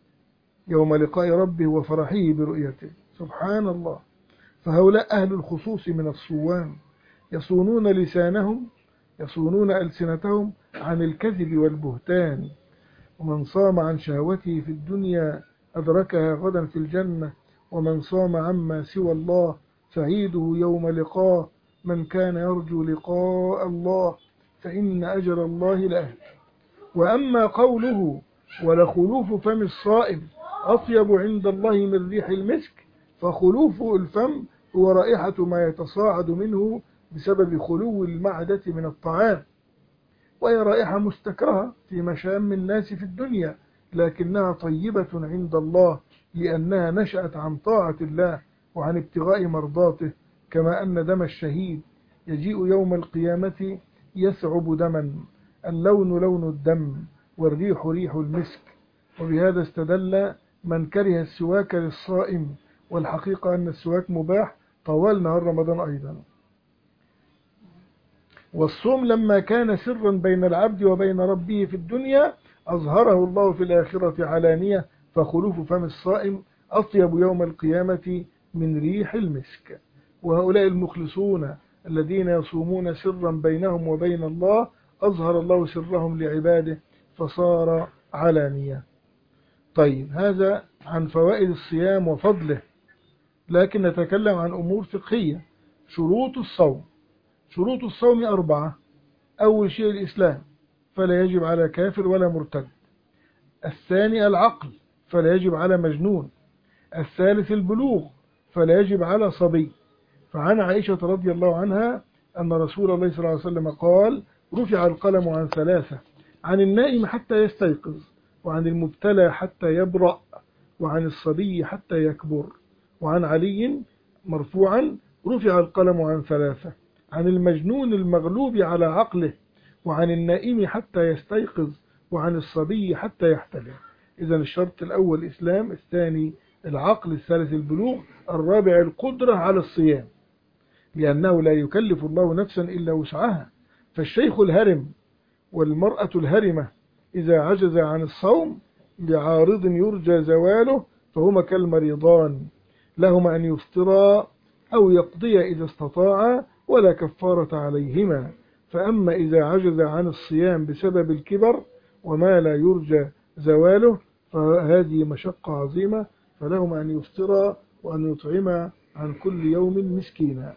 يوم لقاء ربه وفرحه برؤيته. سبحان الله. فهؤلاء أهل الخصوص من الصوام يصونون لسانهم يصونون ألسنتهم عن الكذب والبهتان. ومن صام عن شهوته في الدنيا أدركها غدا في الجنة، ومن صام عما سوى الله سعيده يوم لقاه، من كان يرجو لقاء الله فإن أجل الله لآت. وأما قوله ولخلوف فم الصائم أطيب عند الله من ريح المسك، فخلوف الفم هو رائحة ما يتصاعد منه بسبب خلو المعدة من الطعام، وهي رائحة مستكرهة في مشام الناس في الدنيا، لكنها طيبة عند الله لأنها نشأت عن طاعة الله وعن ابتغاء مرضاته، كما أن دم الشهيد يجيء يوم القيامة يثعب دما، اللون لون الدم والريح ريح المسك. وبهذا استدل من كره السواك للصائم، والحقيقة أن السواك مباح طوال نهار رمضان أيضا. والصوم لما كان سرا بين العبد وبين ربه في الدنيا أظهره الله في الآخرة علانية، فخلوف فم الصائم أطيب يوم القيامة من ريح المسك. وهؤلاء المخلصون الذين يصومون سرا بينهم وبين الله أظهر الله سرهم لعباده فصار علانية. طيب، هذا عن فوائد الصيام وفضله، لكن نتكلم عن أمور فقهية. شروط الصوم شروط الصوم أربعة. أول شيء الإسلام، فلا يجب على كافر ولا مرتد. الثاني العقل، فلا يجب على مجنون. الثالث البلوغ، فلا يجب على صبي. فعن عائشة رضي الله عنها أن رسول الله صلى الله عليه وسلم قال: رفع القلم عن ثلاثة: عن النائم حتى يستيقظ، وعن المبتلى حتى يبرأ، وعن الصبي حتى يكبر. وعن علي مرفوعا: رفع القلم عن ثلاثة: عن المجنون المغلوب على عقله، وعن النائم حتى يستيقظ، وعن الصبي حتى يحتلم. إذا الشرط الأول الإسلام، الثاني العقل، الثالث البلوغ، الرابع القدرة على الصيام، لأنه لا يكلف الله نفسا إلا وسعها. فالشيخ الهرم والمرأة الهرمة إذا عجز عن الصوم لعارض يرجى زواله فهما كالمريضان، لهما أن يفطرا أو يقضي إذا استطاعا، ولا كفارة عليهما. فأما إذا عجز عن الصيام بسبب الكبر وما لا يرجى زواله فهذه مشقة عظيمة، فلهما أن يفطرا وأن يطعما عن كل يوم مسكينا.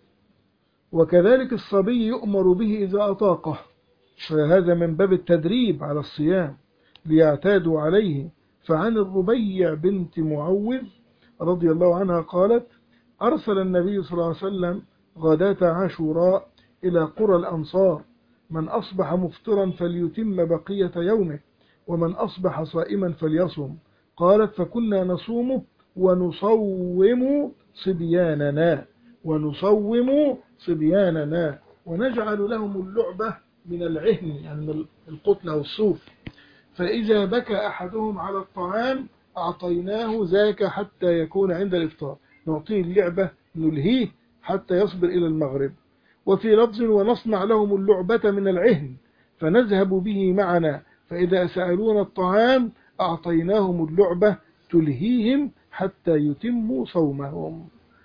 وكذلك الصبي يؤمر به إذا أطاقه، فهذا من باب التدريب على الصيام ليعتادوا عليه. فعن الربيع بنت معوذ رضي الله عنها قالت: أرسل النبي صلى الله عليه وسلم غداة عاشوراء إلى قرى الأنصار: من أصبح مفطرا فليتم بقية يومه، ومن أصبح صائما فليصم. قالت: فكنا نصوم ونصوم صبياننا ونصوم صبياننا ونجعل لهم اللعبة من العهن، يعني من القطن أو الصوف، فإذا بكى أحدهم على الطعام أعطيناه ذاك حتى يكون عند الإفطار، نعطيه اللعبة نلهيه حتى يصبر إلى المغرب. وفي لفظ: ونصنع لهم اللعبة من العهن فنذهب به معنا، فإذا سألونا الطعام أعطيناهم اللعبة تلهيهم حتى يتموا صومهم.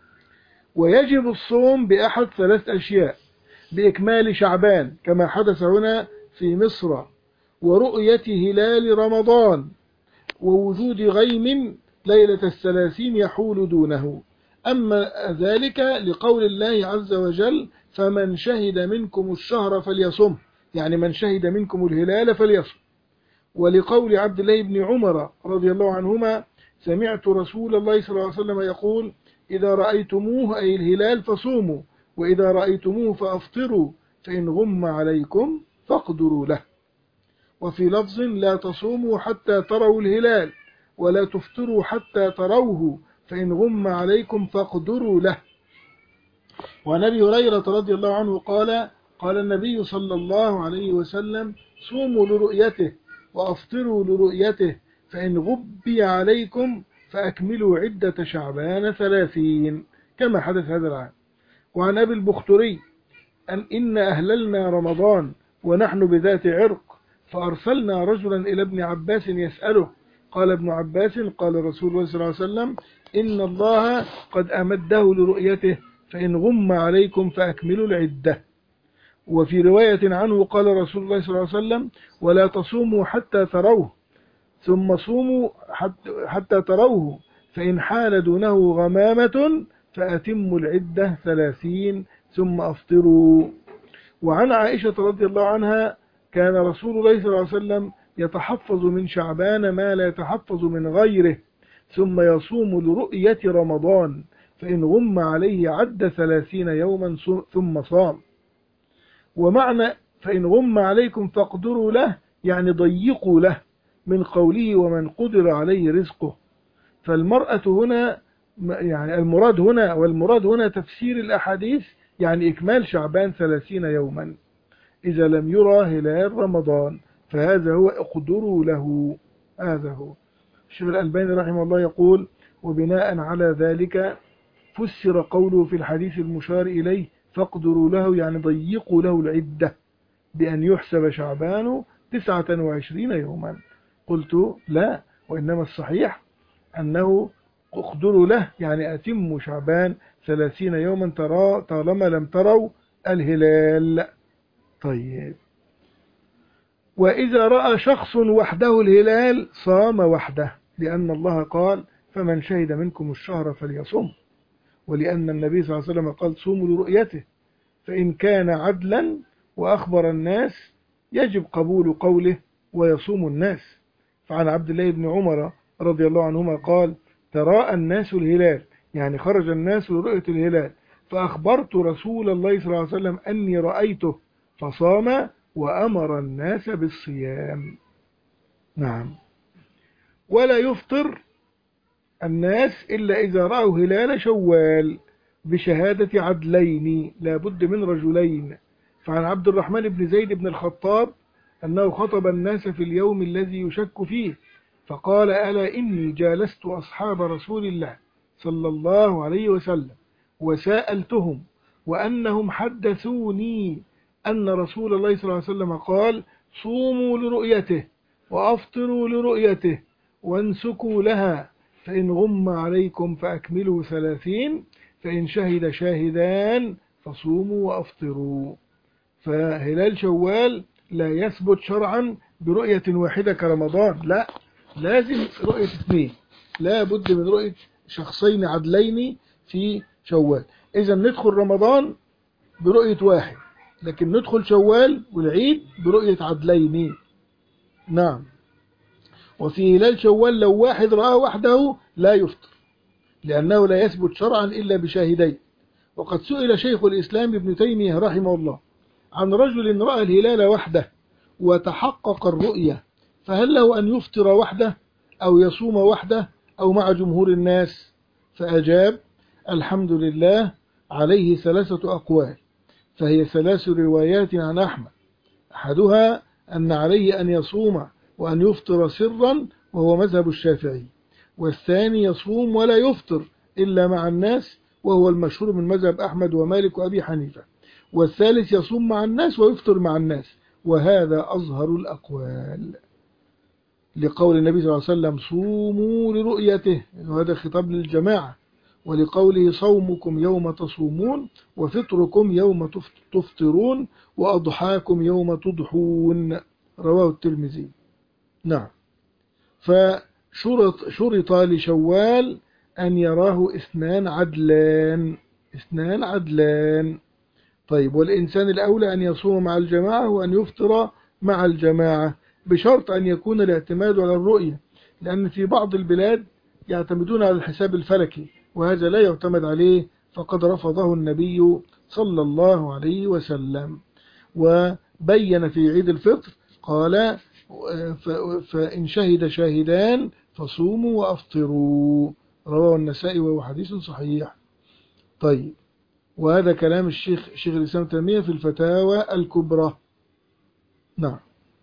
ويجب الصوم بأحد ثلاث أشياء: بإكمال شعبان كما حدث هنا في مصر، ورؤية هلال رمضان، ووجود غيم ليلة الثلاثين يحول دونه. أما ذلك لقول الله عز وجل: فمن شهد منكم الشهر فليصم، يعني من شهد منكم الهلال فليصم. ولقول عبد الله بن عمر رضي الله عنهما: سمعت رسول الله صلى الله عليه وسلم يقول: إذا رأيتموه أي الهلال فصوموا، وإذا رأيتموه فأفطروا، فإن غم عليكم فاقدروا له. وفي لفظ: لا تصوموا حتى تروا الهلال، ولا تفطروا حتى تروه، فإن غم عليكم فاقدروا له. وعن أبي هريرة رضي الله عنه قال: قال النبي صلى الله عليه وسلم: صوموا لرؤيته وأفطروا لرؤيته، فإن غبي عليكم فأكملوا عدة شعبان ثلاثين، كما حدث هذا العام. وعن أبي البختري أن إن أهللنا رمضان ونحن بذات عرق، فأرسلنا رجلا إلى ابن عباس يسأله. قال ابن عباس: قال رسول الله صلى الله عليه وسلم: إن الله قد أمده لرؤيته، فإن غم عليكم فأكملوا العدة. وفي رواية عنه قال رسول الله صلى الله عليه وسلم: ولا تصوموا حتى تروه، ثم صوموا حتى تروه، فإن حال دونه غمامة فأتموا العدة ثلاثين ثم أفطروا. وعن عائشة رضي الله عنها: كان رسول الله صلى الله عليه وسلم يتحفظ من شعبان ما لا يتحفظ من غيره، ثم يصوم لرؤية رمضان، فإن غم عليه عد ثلاثين يوما ثم صام. ومعنى فإن غم عليكم فاقدروا له يعني ضيقوا له، من قوله: ومن قدر عليه رزقه. فالمرأة هنا يعني المراد هنا والمراد هنا تفسير الأحاديث، يعني إكمال شعبان ثلاثين يوما إذا لم يرى هلال رمضان، فهذا هو اقدروا له. هذا هو. الشيخ الألباني رحمه الله يقول: وبناء على ذلك فسر قوله في الحديث المشار إليه فاقدروا له يعني ضيقوا له العدة، بأن يحسب شعبان تسعة وعشرين يوما. قلت: لا، وإنما الصحيح أنه اقدروا له يعني أتموا شعبان ثلاثين يوما ترى طالما لم تروا الهلال. طيب. وإذا رأى شخص وحده الهلال صام وحده، لأن الله قال: فمن شهد منكم الشهر فليصم، ولأن النبي صلى الله عليه وسلم قال: صوموا لرؤيته، فإن كان عدلا وأخبر الناس يجب قبول قوله ويصوم الناس. فعن عبد الله بن عمر رضي الله عنهما قال: تراءى الناس الهلال، يعني خرج الناس لرؤية الهلال، فأخبرت رسول الله صلى الله عليه وسلم أني رأيته فصام وأمر الناس بالصيام. نعم. ولا يفطر الناس إلا إذا رأوا هلال شوال بشهادة عدلين، لا بد من رجلين. فعن عبد الرحمن بن زيد بن الخطاب أنه خطب الناس في اليوم الذي يشك فيه فقال: ألا إني جالست أصحاب رسول الله صلى الله عليه وسلم وسألتهم وأنهم حدثوني أن رسول الله صلى الله عليه وسلم قال: صوموا لرؤيته وأفطروا لرؤيته وانسكوا لها، فإن غم عليكم فأكملوا ثلاثين، فإن شهد شاهدان فصوموا وأفطروا. فهلال شوال لا يثبت شرعا برؤية واحدة كرمضان، لا، لازم رؤية اثنين، لا بد من رؤية شخصين عدلين في شوال. إذا ندخل رمضان برؤية واحد، لكن ندخل شوال والعيد برؤية عدلين. نعم. وفي هلال شوال لو واحد رآه وحده لا يفطر، لأنه لا يثبت شرعا إلا بشاهدين. وقد سئل شيخ الإسلام ابن تيمية رحمه الله عن رجل رأى الهلال وحده وتحقق الرؤية، فهل له أن يفطر وحده أو يصوم وحده أو مع جمهور الناس؟ فأجاب: الحمد لله، عليه ثلاثة أقوال، فهي ثلاث روايات عن أحمد. أحدها أن عليه أن يصوم وأن يفطر سرا وهو مذهب الشافعي، والثاني يصوم ولا يفطر إلا مع الناس وهو المشهور من مذهب أحمد ومالك وأبي حنيفة، والثالث يصوم مع الناس ويفطر مع الناس، وهذا أظهر الأقوال، لقول النبي صلى الله عليه وسلم: صوموا لرؤيته، وهذا خطاب للجماعة، ولقوله: صومكم يوم تصومون وفطركم يوم تفطرون وأضحاكم يوم تضحون، رواه الترمذي. نعم. فشرط شرط لشوال أن يراه اثنان عدلان، اثنان عدلان. طيب، والإنسان الأولى أن يصوم مع الجماعة وأن يفطر مع الجماعة، بشرط أن يكون الاعتماد على الرؤية، لأن في بعض البلاد يعتمدون على الحساب الفلكي، وهذا لا يعتمد عليه، فقد رفضه النبي صلى الله عليه وسلم. وبين في عيد الفطر قال: فإن شهد شاهدان فصوموا وأفطروا، رواه النسائي وهو حديث صحيح. طيب، وهذا كلام الشيخ شيخ الإسلام ابن تيمية في الفتاوى الكبرى. نعم.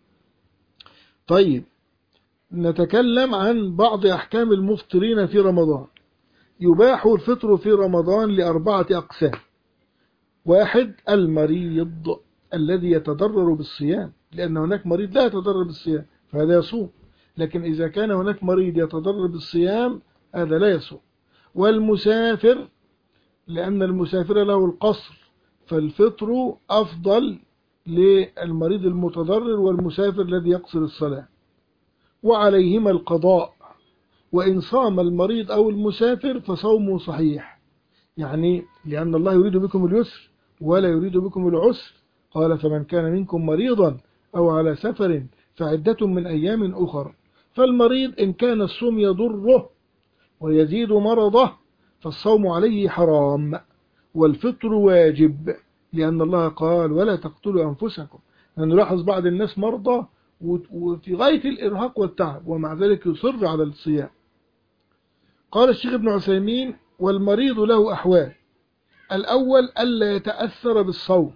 طيب، نتكلم عن بعض أحكام المفطرين في رمضان. يباح الفطر في رمضان لأربعة أقسام. واحد: المريض الذي يتضرر بالصيام، لأن هناك مريض لا يتضرر بالصيام فهذا يصوم، لكن إذا كان هناك مريض يتضرر بالصيام هذا لا يصوم. والمسافر، لأن المسافر له القصر، فالفطر أفضل للمريض المتضرر والمسافر الذي يقصر الصلاة. وعليهما القضاء، وإن صام المريض أو المسافر فصومه صحيح، يعني لأن الله يريد بكم اليسر ولا يريد بكم العسر. قال: فمن كان منكم مريضا أو على سفر فعدة من أيام أخر. فالمريض إن كان الصوم يضره ويزيد مرضه فالصوم عليه حرام، والفطر واجب، لأن الله قال: ولا تقتلوا أنفسكم. نلاحظ بعض الناس مرضى وفي غاية الإرهاق والتعب ومع ذلك يصر على الصيام. قال الشيخ ابن عثيمين: والمريض له أحوال. الأول: ألا يتأثر بالصوم،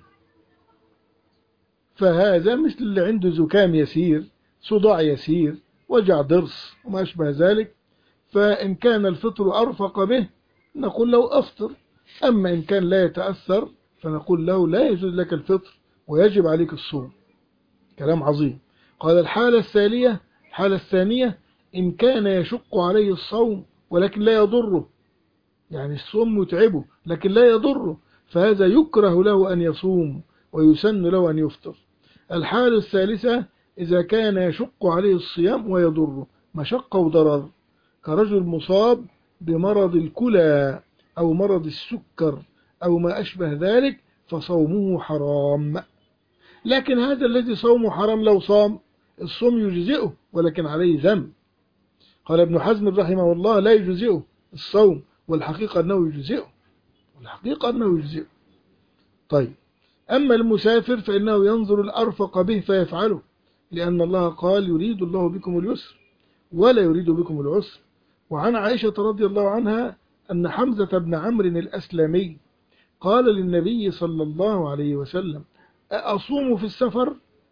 فهذا مثل اللي عنده زكام يسير، صداع يسير، وجع ضرس وما أشبه ذلك، فإن كان الفطر أرفق به نقول له أفطر. أما إن كان لا يتأثر فنقول له لا يجوز لك الفطر ويجب عليك الصوم. كلام عظيم. قال: الحالة الثانية الحالة الثانية إن كان يشق عليه الصوم ولكن لا يضره، يعني الصوم متعبه لكن لا يضره، فهذا يكره له أن يصوم ويسن له أن يفطر. الحالة الثالثة إذا كان يشق عليه الصيام ويضره، مشقة وضرر، كرجل مصاب بمرض الكلى أو مرض السكر أو ما أشبه ذلك، فصومه حرام. لكن هذا الذي صومه حرام لو صام الصوم يجزئه ولكن عليه ذنب. قال ابن حزم رحمه الله: لا يجزئه الصوم، والحقيقة أنه يجزئه، الحقيقة أنه يجزئ. طيب، أما المسافر فإنه ينظر الأرفق به فيفعله، لأن الله قال يريد الله بكم اليسر ولا يريد بكم العسر. وعن عائشة رضي الله عنها أن حمزة بن عمرو الأسلمي قال للنبي صلى الله عليه وسلم: أأصوم في السفر؟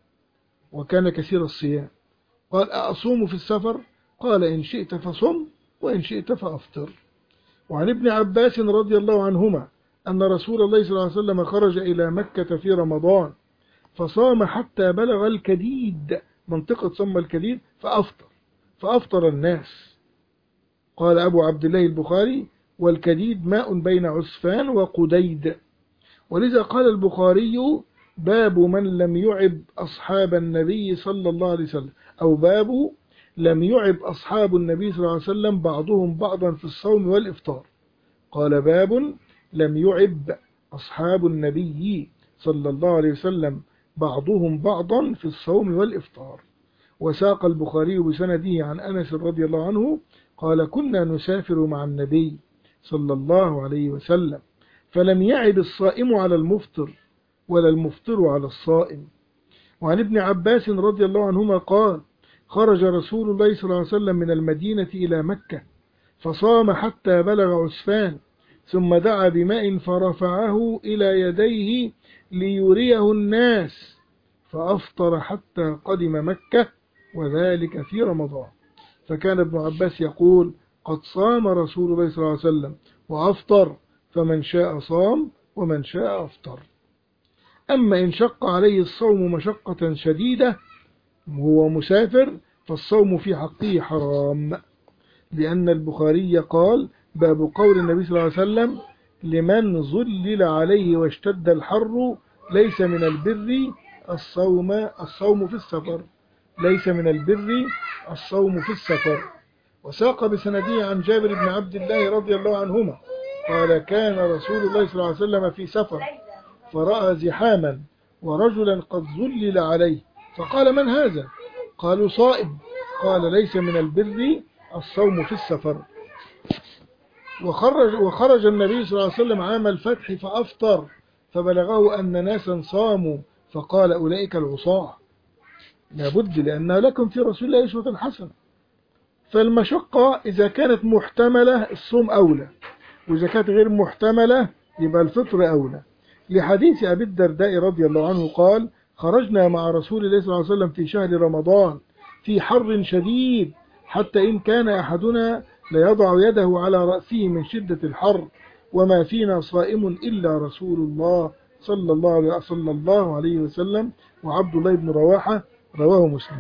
وكان كثير الصيام. قال: أأصوم في السفر؟ قال: إن شئت فصم وإن شئت فأفطر. وعن ابن عباس رضي الله عنهما أن رسول الله صلى الله عليه وسلم خرج إلى مكة في رمضان فصام حتى بلغ الكديد، منطقة سمى الكديد، فأفطر فأفطر الناس. قال أبو عبد الله البخاري: والكديد ماء بين عسفان وقديد. ولذا قال البخاري: باب من لم يعب أصحاب النبي صلى الله عليه وسلم، أو باب لم يعب أصحاب النبي صلى الله عليه وسلم بعضهم بعضا في الصوم والإفطار. قال: باب لم يعب أصحاب النبي صلى الله عليه وسلم بعضهم بعضا في الصوم والإفطار. وساق البخاري بسنده عن أنس رضي الله عنه قال: كنا نسافر مع النبي صلى الله عليه وسلم فلم يعب الصائم على المفطر ولا المفطر على الصائم. وعن ابن عباس رضي الله عنهما قال: خرج رسول الله صلى الله عليه وسلم من المدينة إلى مكة فصام حتى بلغ عسفان، ثم دعا بماء فرفعه إلى يديه ليريه الناس، فأفطر حتى قدم مكة، وذلك في رمضان. فكان ابن عباس يقول: قد صام رسول الله صلى الله عليه وسلم وأفطر، فمن شاء صام ومن شاء أفطر. أما إن شق عليه الصوم مشقة شديدة وهو مسافر فالصوم في حقه حرام، لأن البخاري قال: باب قول النبي صلى الله عليه وسلم: لمن ظلل عليه واشتد الحر ليس من البر الصوم الصوم في السفر ليس من البر الصوم في السفر. وساق بسنده عن جابر بن عبد الله رضي الله عنهما قال: كان رسول الله صلى الله عليه وسلم في سفر فرأى زحاما ورجلا قد ظلل عليه، فقال: من هذا؟ قالوا: صائم. قال: ليس من البر الصوم في السفر. وخرج, وخرج النبي صلى الله عليه وسلم عام الفتح فأفطر، فبلغه أن ناسا صاموا فقال: أولئك العصاة. لابد، لأن لكم في رسول الله أسوة حسنة. فالمشقة إذا كانت محتملة الصوم أولى، وإذا كانت غير محتملة يبقى الفطر أولى، لحديث أبي الدرداء رضي الله عنه قال: خرجنا مع رسول الله صلى الله عليه وسلم في شهر رمضان في حر شديد، حتى إن كان أحدنا ليضع يده على رأسه من شدة الحر، وما فينا صائم إلا رسول الله صلى الله صلى الله عليه وسلم وعبد الله بن رواحة، رواه مسلم.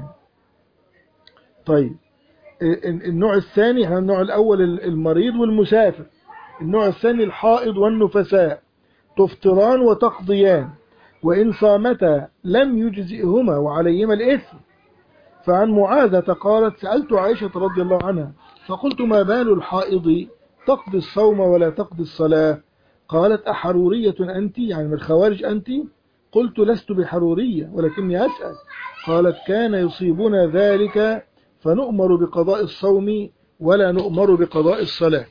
طيب، النوع الثاني، النوع الأول المريض والمسافر. النوع الثاني الحائض والنفساء، تفطران وتقضيان، وإن صامتا لم يجزئهما وعليهما الإثم. فعن معاذة قالت: سألت عائشة رضي الله عنها فقلت: ما بال الحائض تقضي الصوم ولا تقضي الصلاة؟ قالت: أحرورية أنت؟ يعني من الخوارج أنت؟ قلت: لست بحرورية ولكني أسأل. قالت: كان يصيبنا ذلك فنؤمر بقضاء الصوم ولا نؤمر بقضاء الصلاة.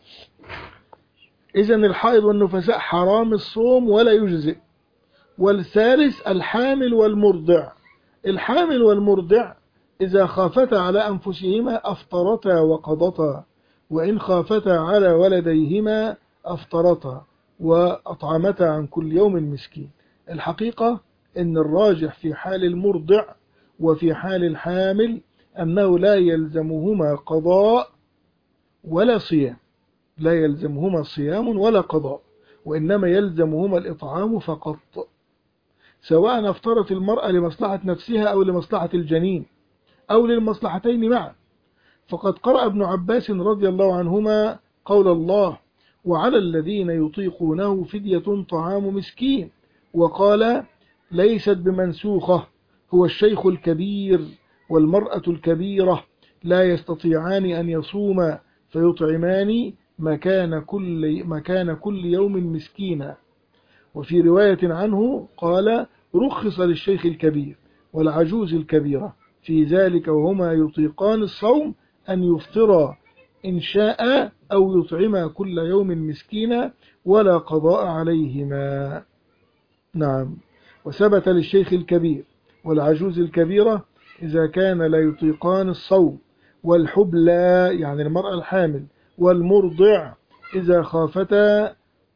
إذن الحائض والنفساء حرام الصوم ولا يجزئ. والثالث الحامل والمرضع. الحامل والمرضع إذا خافتا على أنفسهما أفطرتا وقضتا، وإن خافتا على ولديهما أفطرتا وأطعمتا عن كل يوم مسكين. الحقيقة إن الراجح في حال المرضع وفي حال الحامل أنه لا يلزمهما قضاء ولا صيام، لا يلزمهما صيام ولا قضاء، وإنما يلزمهما الإطعام فقط، سواء افطرت المرأة لمصلحة نفسها أو لمصلحة الجنين أو للمصلحتين معا. فقد قرأ ابن عباس رضي الله عنهما قول الله: وعلى الذين يطيقونه فدية طعام مسكين، وقال: ليست بمنسوخة، هو الشيخ الكبير والمرأة الكبيرة لا يستطيعان أن يصوما فيطعمان مكان كل, مكان كل يوم مسكينا. وفي رواية عنه قال: رخص للشيخ الكبير والعجوز الكبيرة في ذلك وهما يطيقان الصوم أن يفطرا إن شاء أو يطعم كل يوم مسكينا ولا قضاء عليهما. نعم. وثبت للشيخ الكبير والعجوز الكبيرة إذا كان لا يطيقان الصوم، والحبلى يعني المرأة الحامل، والمرضع إذا خافتا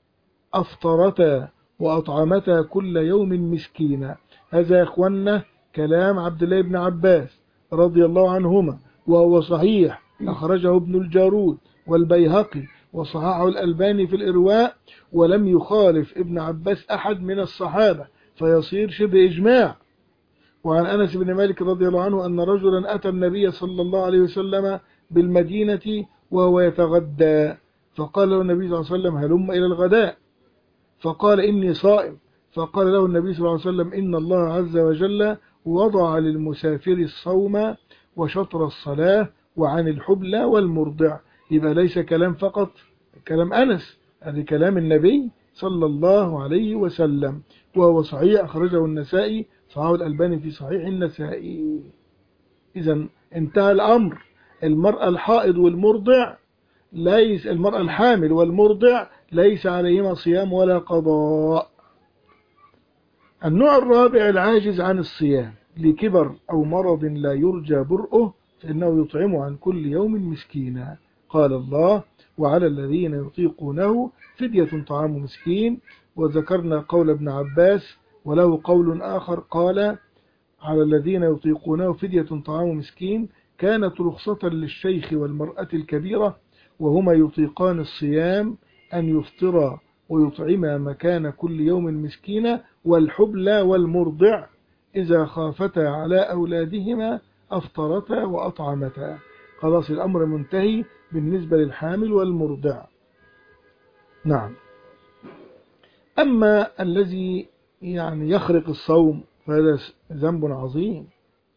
أفطرتا وأطعمتا كل يوم مسكينا. هذا يا إخوانا كلام عبد الله بن عباس رضي الله عنهما، وهو صحيح، أخرجه ابن الجارود والبيهقي وصححه الألباني في الإرواء، ولم يخالف ابن عباس أحد من الصحابة فيصير شبه إجماع. وعن أنس بن مالك رضي الله عنه أن رجلا أتى النبي صلى الله عليه وسلم بالمدينة وهو يتغدى، فقال له النبي صلى الله عليه وسلم هلم إلى الغداء، فقال إني صائم، فقال له النبي صلى الله عليه وسلم إن الله عز وجل وضع للمسافر الصوم وشطر الصلاة وعن الحبلى والمرضع. يبقى ليس كلام فقط كلام أنس، هذا كلام النبي صلى الله عليه وسلم، وهو صحيح، أخرجه النسائي، صححه الألباني في صحيح النسائي. إذن انتهى الأمر. المرأة الحائض والمرضع ليس المرأة الحامل والمرضع ليس عليهما صيام ولا قضاء. النوع الرابع العاجز عن الصيام لكبر أو مرض لا يرجى برؤه فإنه يطعم عن كل يوم مسكينا. قال الله وعلى الذين يطيقونه فدية طعام مسكين. وذكرنا قول ابن عباس وله قول آخر قال على الذين يطيقونه فدية طعام مسكين كانت رخصة للشيخ والمرأة الكبيرة وهما يطيقان الصيام أن يفطرا ويطعما مكان كل يوم مسكينا، والحبلى والمرضع إذا خافتا على أولادهما أفطرتا وأطعمتا. خلاص الأمر منتهي بالنسبة للحامل والمرضع. نعم. أما الذي يعني يخرق الصوم فهذا ذنب عظيم.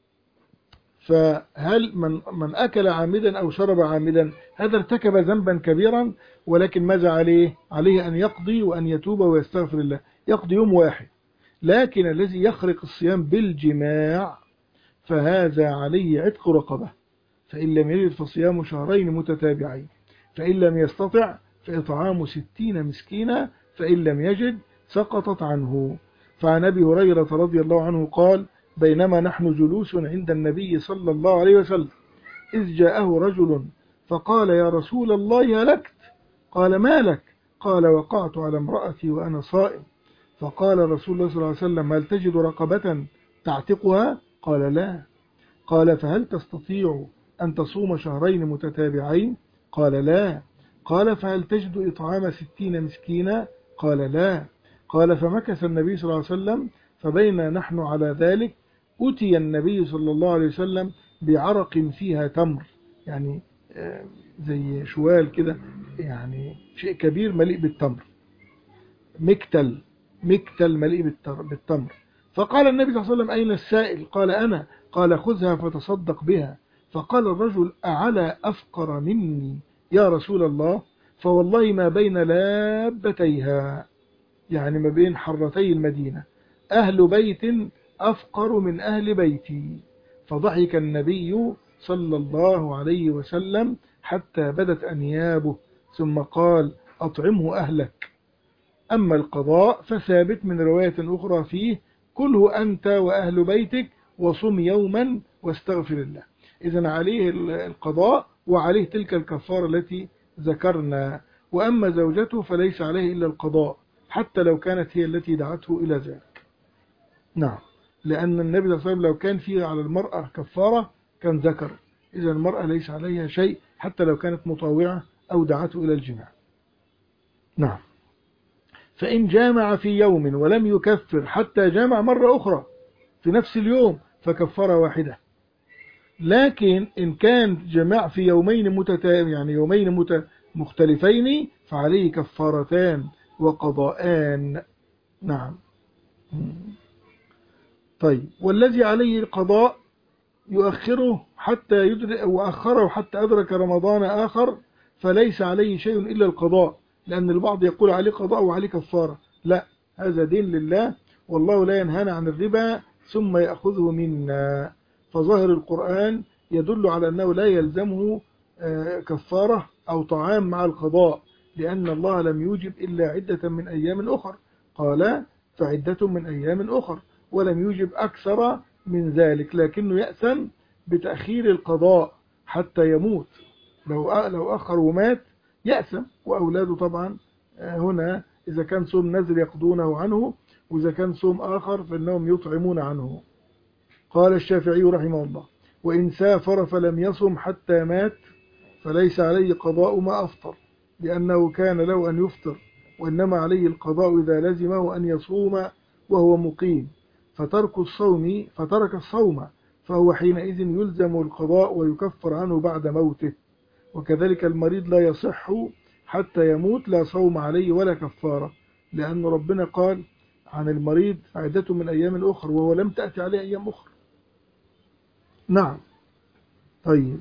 فهل من من أكل عامدا أو شرب عامدا هذا ارتكب ذنبا كبيرا، ولكن ماذا عليه؟ عليه أن يقضي وأن يتوب ويستغفر الله، يقضي يوم واحد. لكن الذي يخرق الصيام بالجماع فهذا عليه عتق رقبة، فإن لم يجد فصيام شهرين متتابعين، فإن لم يستطع فإطعام ستين مسكينا، فإن لم يجد سقطت عنه. فعن أبي هريرة رضي الله عنه قال بينما نحن جلوس عند النبي صلى الله عليه وسلم إذ جاءه رجل فقال يا رسول الله هلكت. قال ما لك؟ قال وقعت على امرأتي وأنا صائم. فقال رسول الله صلى الله عليه وسلم هل تجد رقبة تعتقها؟ قال لا. قال فهل تستطيع أن تصوم شهرين متتابعين؟ قال لا. قال فهل تجد إطعام ستين مسكينا؟ قال لا. قال فمكث النبي صلى الله عليه وسلم فبين نحن على ذلك أتي النبي صلى الله عليه وسلم بعرق فيها تمر، يعني زي شوال كده، يعني شيء كبير مليء بالتمر، مكتل مكتل مليء بالتمر. فقال النبي صلى الله عليه وسلم أين السائل؟ قال أنا. قال خذها فتصدق بها. فقال الرجل أعلى أفقر مني يا رسول الله؟ فوالله ما بين لابتيها، يعني ما بين حرتي المدينة، أهل بيت أفقر من أهل بيتي. فضحك النبي صلى الله عليه وسلم حتى بدت أنيابه ثم قال أطعمه أهلك. أما القضاء فثابت من رواية أخرى فيه كله أنت وأهل بيتك وصم يوما واستغفر الله. إذن عليه القضاء وعليه تلك الكفارة التي ذكرنا. وأما زوجته فليس عليه إلا القضاء حتى لو كانت هي التي دعته إلى ذلك. نعم، لأن النبي صلى الله عليه وسلم لو كان فيه على المرأة كفارة كان ذكر، إذا المرأة ليس عليها شيء حتى لو كانت مطاوعة أو دعته إلى الجماع. نعم. فإن جامع في يوم ولم يكفر حتى جامع مرة أخرى في نفس اليوم فكفارة واحدة. لكن إن كان جماع في يومين متتابعين يعني يومين مت... مختلفين فعليه كفارتان وقضاءان. نعم. طيب، والذي عليه القضاء يؤخره حتى يدرك وأخره حتى أدرك رمضان آخر فليس عليه شيء إلا القضاء، لأن البعض يقول عليه قضاء وعليه كفارة. لا، هذا دين لله، والله لا ينهانا عن الربا ثم يأخذه منا. فظاهر القرآن يدل على أنه لا يلزمه كفارة أو طعام مع القضاء، لأن الله لم يوجب إلا عدة من أيام أخر، قال فعدة من أيام أخر، ولم يوجب أكثر من ذلك، لكنه يأثم بتأخير القضاء حتى يموت. لو لو أخر ومات يأثم، وأولاده طبعا هنا إذا كان صوم نذر يقضونه عنه، وإذا كان صوم آخر فإنهم يطعمون عنه. قال الشافعي رحمه الله: وإن سافر فلم يصم حتى مات فليس عليه قضاء ما أفطر، لأنه كان له أن يفطر، وإنما عليه القضاء إذا لزمه أن يصوم وهو مقيم، فترك الصوم فترك الصوم فهو حينئذ يلزم القضاء ويكفر عنه بعد موته. وكذلك المريض لا يصح حتى يموت، لا صوم عليه ولا كفارة، لأن ربنا قال عن المريض عدة من أيام أخر، وهو لم تأتي عليه أيام أخر. نعم. طيب،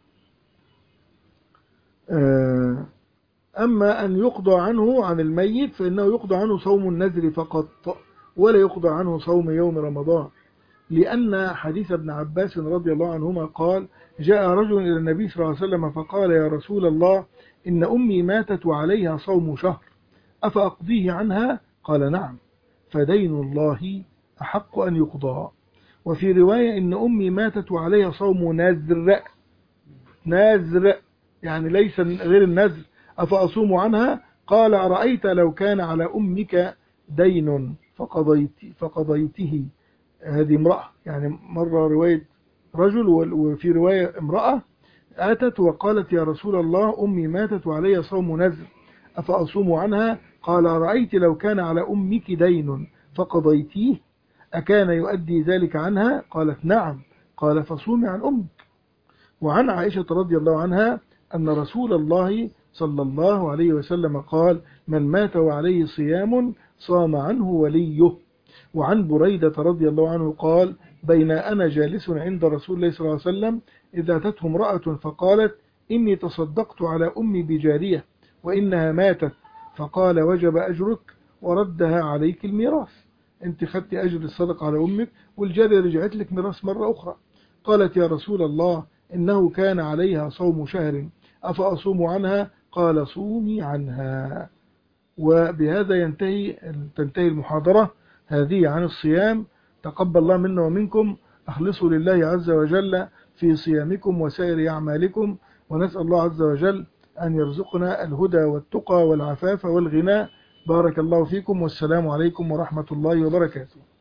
أما أن يقضى عنه عن الميت فإنه يقضى عنه صوم النذر فقط، ولا يقضى عنه صوم يوم رمضان، لأن حديث ابن عباس رضي الله عنهما قال: جاء رجل إلى النبي صلى الله عليه وسلم فقال: يا رسول الله، إن أمي ماتت وعليها صوم شهر، أفأقضيه عنها؟ قال: نعم، فدين الله أحق أن يقضى. وفي رواية: إن أمي ماتت وعليها صوم نذر، نذر يعني ليس غير النذر، أفأصوم عنها؟ قال: أرأيت لو كان على أمك دين فقضيت فقضيته. هذه امرأة، يعني مرة رواية رجل وفي رواية امرأة أتت وقالت: يا رسول الله، أمي ماتت وعلي صوم نذر، أفأصوم عنها؟ قال: أرأيت لو كان على أمك دين فقضيتيه أكان يؤدي ذلك عنها؟ قالت: نعم. قال: فصومي عن أمك. وعن عائشة رضي الله عنها أن رسول الله صلى الله عليه وسلم قال: من مات وعليه صيام صام عنه وليه. وعن بريدة رضي الله عنه قال: بين أنا جالس عند رسول الله صلى الله عليه وسلم إذا أتته امرأة فقالت: إني تصدقت على أمي بجارية وإنها ماتت، فقال: وجب أجرك وردها عليك الميراث، أنت خدت أجر الصدق على أمك والجارية رجعت لك ميراث مرة أخرى. قالت: يا رسول الله، إنه كان عليها صوم شهر، أفأصوم عنها؟ قال: صومي عنها. وبهذا ينتهي تنتهي المحاضرة هذه عن الصيام. تقبل الله منا ومنكم، أخلصوا لله عز وجل في صيامكم وسائر أعمالكم، ونسأل الله عز وجل أن يرزقنا الهدى والتقى والعفاف والغنى. بارك الله فيكم، والسلام عليكم ورحمة الله وبركاته.